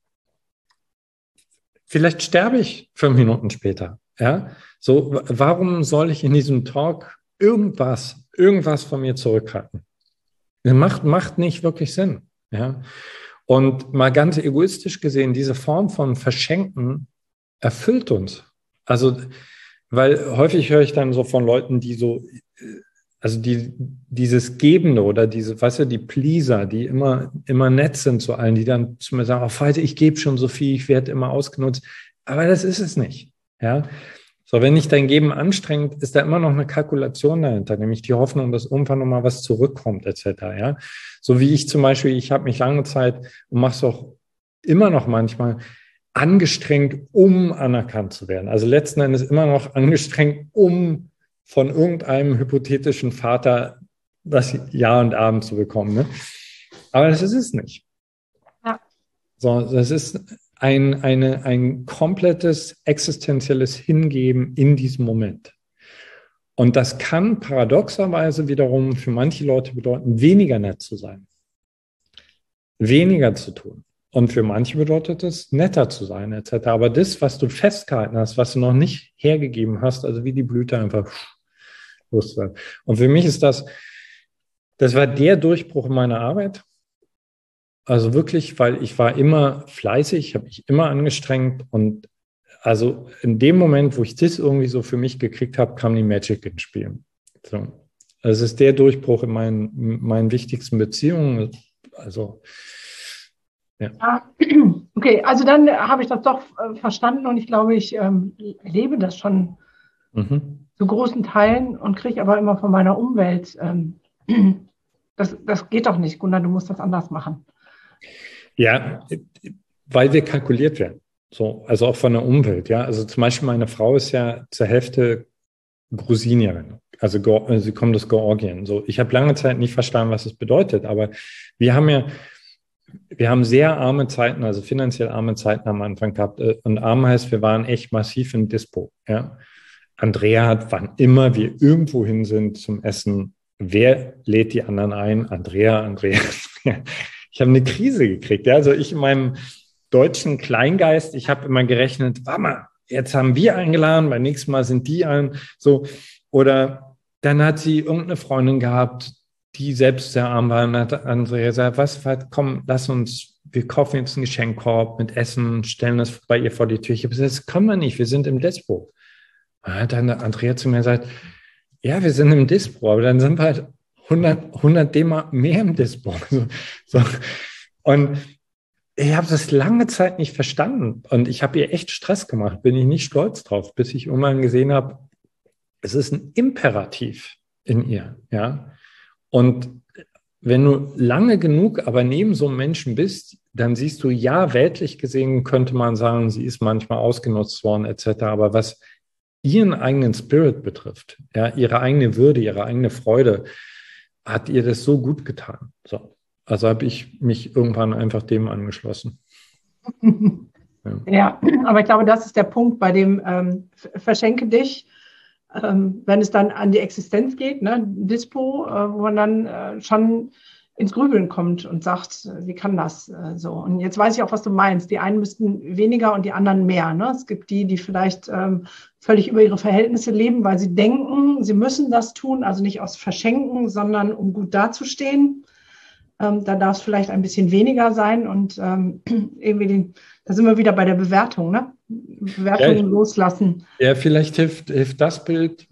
Vielleicht sterbe ich fünf Minuten später, ja. So, warum soll ich in diesem Talk irgendwas, irgendwas von mir zurückhalten? Macht, macht nicht wirklich Sinn. Ja? Und mal ganz egoistisch gesehen, diese Form von Verschenken erfüllt uns. Also, weil häufig höre ich dann so von Leuten, die so, also die, dieses Gebende oder diese, weißt du, die Pleaser, die immer, immer nett sind zu allen, die dann zu mir sagen, oh, Veit, ich gebe schon so viel, ich werde immer ausgenutzt. Aber das ist es nicht. Ja? So, wenn dich dein Geben anstrengt, ist da immer noch eine Kalkulation dahinter, nämlich die Hoffnung, dass irgendwann nochmal was zurückkommt, et cetera. Ja? So wie ich zum Beispiel, ich habe mich lange Zeit und mache es auch immer noch manchmal angestrengt, um anerkannt zu werden. Also letzten Endes immer noch angestrengt, um von irgendeinem hypothetischen Vater das Ja und Amen zu bekommen. Ne? Aber das ist es nicht. Ja. So, das ist Ein, eine, ein komplettes existenzielles Hingeben in diesem Moment. Und das kann paradoxerweise wiederum für manche Leute bedeuten, weniger nett zu sein, weniger zu tun. Und für manche bedeutet es, netter zu sein, et cetera. Aber das, was du festgehalten hast, was du noch nicht hergegeben hast, also wie die Blüte einfach loszuwerden. Und für mich ist das, das war der Durchbruch in meiner Arbeit. Also wirklich, weil ich war immer fleißig, habe mich immer angestrengt. Und also in dem Moment, wo ich das irgendwie so für mich gekriegt habe, kam die Magic ins Spiel. So. Also es ist der Durchbruch in meinen, meinen wichtigsten Beziehungen. Also ja. Ah, okay, also dann habe ich das doch äh, verstanden und ich glaube, ich ähm, lebe das schon mhm. zu großen Teilen und kriege aber immer von meiner Umwelt, ähm, das, das geht doch nicht, Gunnar, du musst das anders machen. Ja, weil wir kalkuliert werden, so, also auch von der Umwelt. Ja, also zum Beispiel meine Frau ist ja zur Hälfte Grusinierin, also sie kommt aus Georgien. So, ich habe lange Zeit nicht verstanden, was es bedeutet, aber wir haben ja Wir haben sehr arme Zeiten, also finanziell arme Zeiten am Anfang gehabt. Und arm heißt, wir waren echt massiv im Dispo. Ja. Andrea hat, wann immer wir irgendwo hin sind zum Essen, wer lädt die anderen ein? Andrea, Andrea. Ich habe eine Krise gekriegt. Ja. Also ich in meinem deutschen Kleingeist, ich habe immer gerechnet, warte mal, jetzt haben wir eingeladen, beim nächsten Mal sind die ein. So. Oder dann hat sie irgendeine Freundin gehabt, die selbst sehr arm war, und hat Andrea gesagt, was, komm, lass uns, wir kaufen jetzt einen Geschenkkorb mit Essen, stellen das bei ihr vor die Tür. Ich habe gesagt, das können wir nicht, wir sind im Dispo. Und dann hat dann Andrea zu mir gesagt, ja, wir sind im Dispo, aber dann sind wir halt hundert, hundert D-Mark mehr im Dispo. So, so. Und ich habe das lange Zeit nicht verstanden und ich habe ihr echt Stress gemacht, bin ich nicht stolz drauf, bis ich irgendwann gesehen habe, es ist ein Imperativ in ihr, ja. Und wenn du lange genug aber neben so einem Menschen bist, dann siehst du, ja, weltlich gesehen könnte man sagen, sie ist manchmal ausgenutzt worden et cetera. Aber was ihren eigenen Spirit betrifft, ja, ihre eigene Würde, ihre eigene Freude, hat ihr das so gut getan. So. Also habe ich mich irgendwann einfach dem angeschlossen. Ja. Ja, aber ich glaube, das ist der Punkt, bei dem ähm, verschenke dich. Ähm, wenn es dann an die Existenz geht, ne, Dispo, äh, wo man dann äh, schon ins Grübeln kommt und sagt, äh, wie kann das äh, so? Und jetzt weiß ich auch, was du meinst. Die einen müssten weniger und die anderen mehr. Ne? Es gibt die, die vielleicht ähm, völlig über ihre Verhältnisse leben, weil sie denken, sie müssen das tun, also nicht aus Verschenken, sondern um gut dazustehen. Ähm, da darf es vielleicht ein bisschen weniger sein und ähm, irgendwie den, da sind wir wieder bei der Bewertung, ne? Bewertung ja, loslassen. Ja, vielleicht hilft, hilft das Bild.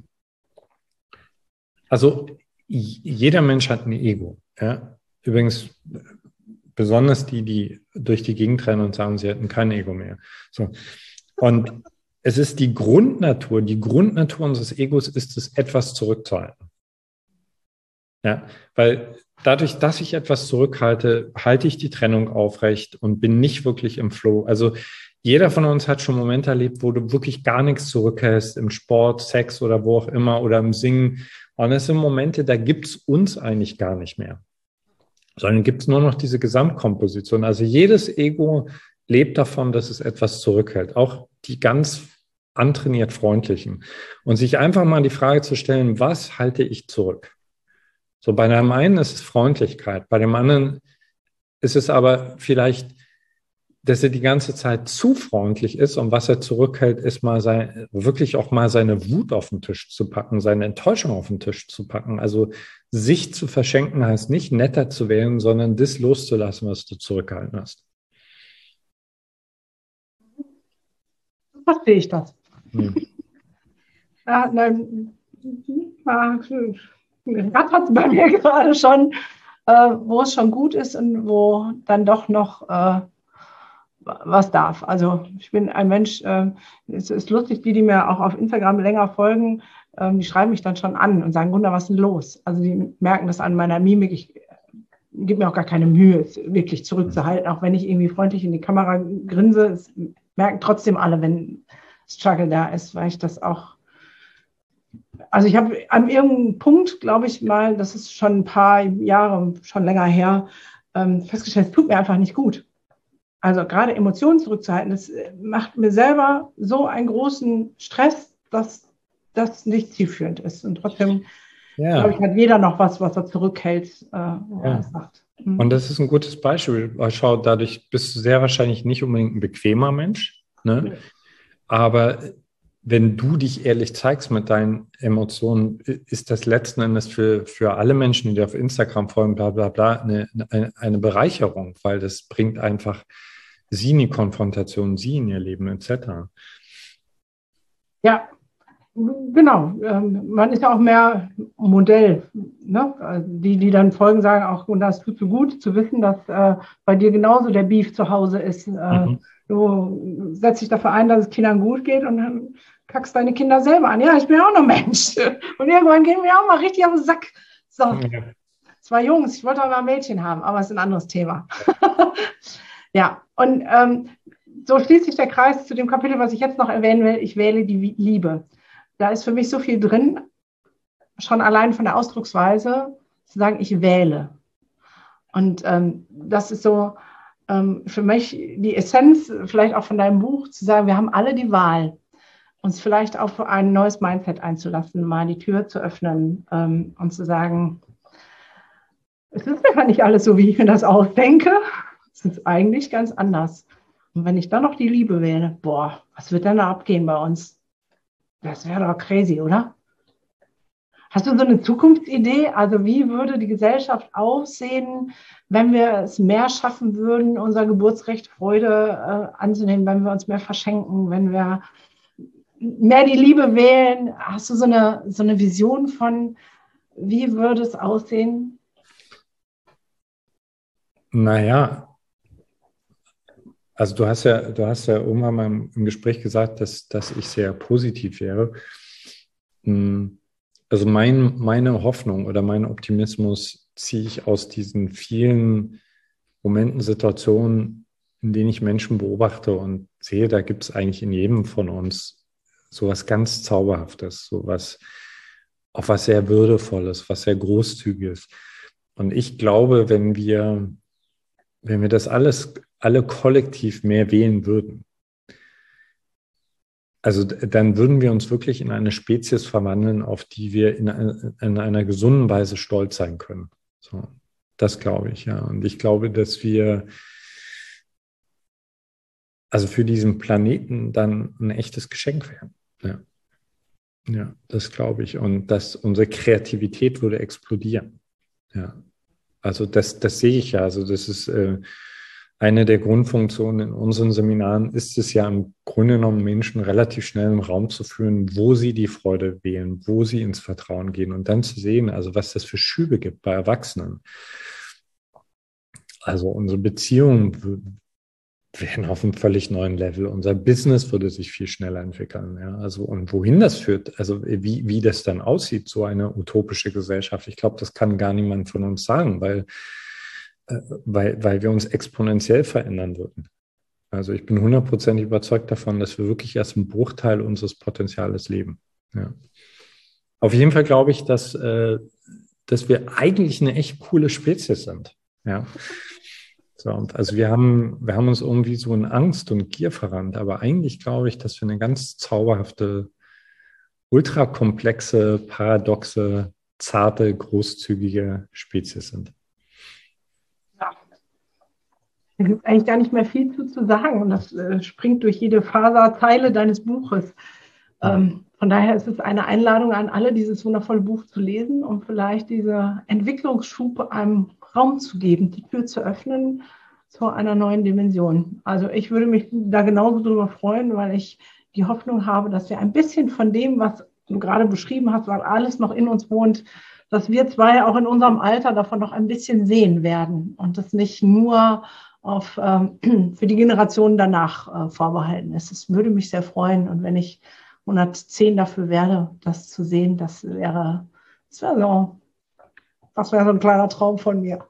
Also jeder Mensch hat ein Ego. Ja? Übrigens besonders die, die durch die Gegend rennen und sagen, sie hätten kein Ego mehr. So. Und es ist die Grundnatur, die Grundnatur unseres Egos ist es, etwas zurückzuhalten. Ja, weil dadurch, dass ich etwas zurückhalte, halte ich die Trennung aufrecht und bin nicht wirklich im Flow. Also jeder von uns hat schon Momente erlebt, wo du wirklich gar nichts zurückhältst, im Sport, Sex oder wo auch immer oder im Singen. Und das sind Momente, da gibt's uns eigentlich gar nicht mehr, sondern gibt's nur noch diese Gesamtkomposition. Also jedes Ego lebt davon, dass es etwas zurückhält, auch die ganz antrainiert Freundlichen. Und sich einfach mal die Frage zu stellen, was halte ich zurück? So, bei dem einen ist es Freundlichkeit, bei dem anderen ist es aber vielleicht, dass er die ganze Zeit zu freundlich ist und was er zurückhält, ist mal sein, wirklich auch mal seine Wut auf den Tisch zu packen, seine Enttäuschung auf den Tisch zu packen. Also sich zu verschenken heißt nicht netter zu werden, sondern das loszulassen, was du zurückgehalten hast. Verstehe ich das. Hm. Ja, nein, rattert es bei mir gerade schon, äh, wo es schon gut ist und wo dann doch noch äh, was darf. Also ich bin ein Mensch, äh, es ist lustig, die, die mir auch auf Instagram länger folgen, äh, die schreiben mich dann schon an und sagen, Gunnar, was ist denn los? Also die merken das an meiner Mimik. Ich gebe mir auch gar keine Mühe, es wirklich zurückzuhalten, auch wenn ich irgendwie freundlich in die Kamera grinse. Es merken trotzdem alle, wenn Struggle da ist, weil ich das auch. Also ich habe an irgendeinem Punkt, glaube ich mal, das ist schon ein paar Jahre, schon länger her, ähm, festgestellt, es tut mir einfach nicht gut. Also gerade Emotionen zurückzuhalten, das macht mir selber so einen großen Stress, dass das nicht zielführend ist. Und trotzdem, Ja. glaube ich, hat jeder noch was, was er zurückhält, äh, wo Ja. er sagt. Mhm. Und das ist ein gutes Beispiel. Schau, dadurch bist du sehr wahrscheinlich nicht unbedingt ein bequemer Mensch, ne? Ja. Aber wenn du dich ehrlich zeigst mit deinen Emotionen, ist das letzten Endes für, für alle Menschen, die dir auf Instagram folgen, bla bla bla, eine, eine, eine Bereicherung, weil das bringt einfach sie in die Konfrontation, sie in ihr Leben et cetera. Ja, genau. Ähm, man ist ja auch mehr Modell. Ne? Also die, die dann folgen, sagen auch, und das tut so gut zu wissen, dass äh, bei dir genauso der Beef zu Hause ist. Äh, Mhm. Du setzt dich dafür ein, dass es Kindern gut geht und dann kackst deine Kinder selber an. Ja, ich bin ja auch noch Mensch. Und irgendwann gehen wir auch mal richtig auf den Sack. So, Ja. zwei Jungs, ich wollte auch mal ein Mädchen haben, aber es ist ein anderes Thema. Ja, und ähm, so schließt sich der Kreis zu dem Kapitel, was ich jetzt noch erwähnen will. Ich wähle die Liebe. Da ist für mich so viel drin, schon allein von der Ausdrucksweise, zu sagen, ich wähle. Und ähm, das ist so ähm, für mich die Essenz, vielleicht auch von deinem Buch, zu sagen, wir haben alle die Wahl, uns vielleicht auf ein neues Mindset einzulassen, mal die Tür zu öffnen ähm, und zu sagen, es ist einfach nicht alles so, wie ich mir das ausdenke. Es ist eigentlich ganz anders. Und wenn ich dann noch die Liebe wähle, boah, was wird denn da abgehen bei uns? Das wäre doch crazy, oder? Hast du so eine Zukunftsidee? Also wie würde die Gesellschaft aussehen, wenn wir es mehr schaffen würden, unser Geburtsrecht Freude äh, anzunehmen, wenn wir uns mehr verschenken, wenn wir mehr die Liebe wählen? Hast du so eine, so eine Vision von, wie würde es aussehen? Naja, also du hast ja, du hast ja irgendwann mal im, im Gespräch gesagt, dass, dass ich sehr positiv wäre. Also mein, meine Hoffnung oder mein Optimismus ziehe ich aus diesen vielen Momenten, Situationen, in denen ich Menschen beobachte und sehe, da gibt es eigentlich in jedem von uns sowas ganz Zauberhaftes, sowas, auch was sehr Würdevolles, was sehr Großzügiges. Und ich glaube, wenn wir, wenn wir das alles, alle kollektiv mehr wählen würden, also dann würden wir uns wirklich in eine Spezies verwandeln, auf die wir in, eine, in einer gesunden Weise stolz sein können. So, das glaube ich, ja. Und ich glaube, dass wir also für diesen Planeten dann ein echtes Geschenk wären. Ja, ja, das glaube ich. Und dass unsere Kreativität würde explodieren. Ja, also das, das sehe ich ja. Also das ist äh, eine der Grundfunktionen in unseren Seminaren, ist es ja im Grunde genommen, Menschen relativ schnell im Raum zu führen, wo sie die Freude wählen, wo sie ins Vertrauen gehen und dann zu sehen, also was das für Schübe gibt bei Erwachsenen. Also unsere Beziehungen wären auf einem völlig neuen Level. Unser Business würde sich viel schneller entwickeln. Ja? Also, und wohin das führt, also wie, wie das dann aussieht, so eine utopische Gesellschaft, ich glaube, das kann gar niemand von uns sagen, weil, äh, weil, weil wir uns exponentiell verändern würden. Also ich bin hundertprozentig überzeugt davon, dass wir wirklich erst einen Bruchteil unseres Potenziales leben. Ja. Auf jeden Fall glaube ich, dass, äh, dass wir eigentlich eine echt coole Spezies sind. Ja. So, also wir haben, wir haben uns irgendwie so in Angst und Gier verrannt, aber eigentlich glaube ich, dass wir eine ganz zauberhafte, ultrakomplexe, paradoxe, zarte, großzügige Spezies sind. Ja, da gibt es eigentlich gar nicht mehr viel zu, zu sagen und das äh, springt durch jede Faserzeile deines Buches. Ähm, von daher ist es eine Einladung an alle, dieses wundervolle Buch zu lesen, um vielleicht diese Entwicklungsschub einem Raum zu geben, die Tür zu öffnen zu einer neuen Dimension. Also ich würde mich da genauso drüber freuen, weil ich die Hoffnung habe, dass wir ein bisschen von dem, was du gerade beschrieben hast, weil alles noch in uns wohnt, dass wir zwei auch in unserem Alter davon noch ein bisschen sehen werden und das nicht nur auf, ähm, für die Generationen danach äh, vorbehalten ist. Es würde mich sehr freuen und wenn ich hundertzehn dafür werde, das zu sehen, das wäre, das wäre so, das wäre so ein kleiner Traum von mir.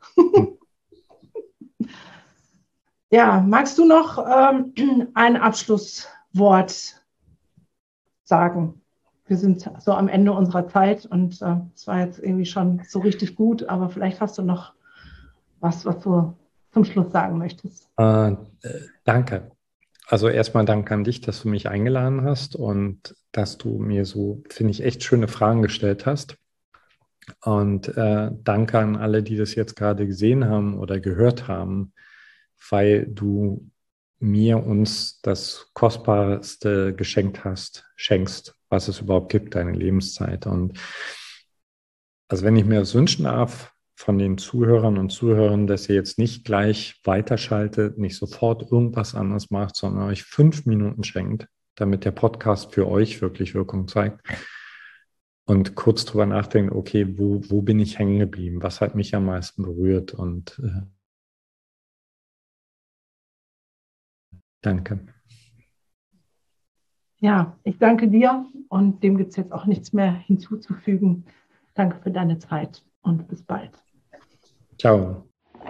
Ja, magst du noch ähm, ein Abschlusswort sagen? Wir sind so am Ende unserer Zeit und äh, es war jetzt irgendwie schon so richtig gut, aber vielleicht hast du noch was, was du zum Schluss sagen möchtest. Äh, danke. also erstmal Dank an dich, dass du mich eingeladen hast und dass du mir so, finde ich, echt schöne Fragen gestellt hast. Und äh, danke an alle, die das jetzt gerade gesehen haben oder gehört haben, weil du mir, uns das Kostbarste geschenkt hast, schenkst, was es überhaupt gibt, deine Lebenszeit. Und also wenn ich mir das wünschen darf von den Zuhörern und Zuhörern, dass ihr jetzt nicht gleich weiterschaltet, nicht sofort irgendwas anderes macht, sondern euch fünf Minuten schenkt, damit der Podcast für euch wirklich Wirkung zeigt. Und kurz drüber nachdenken, okay, wo, wo bin ich hängen geblieben? Was hat mich am meisten berührt? Und äh, danke. Ja, ich danke dir und dem gibt es jetzt auch nichts mehr hinzuzufügen. Danke für deine Zeit und bis bald. Ciao.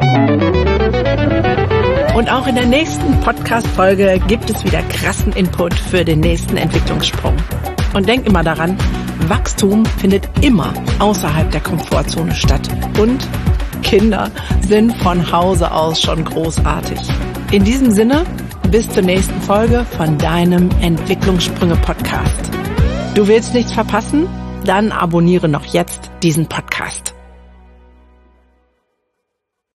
Und auch in der nächsten Podcast-Folge gibt es wieder krassen Input für den nächsten Entwicklungssprung. Und denk immer daran, Wachstum findet immer außerhalb der Komfortzone statt. Und Kinder sind von Hause aus schon großartig. In diesem Sinne, bis zur nächsten Folge von deinem Entwicklungssprünge-Podcast. Du willst nichts verpassen? Dann abonniere noch jetzt diesen Podcast.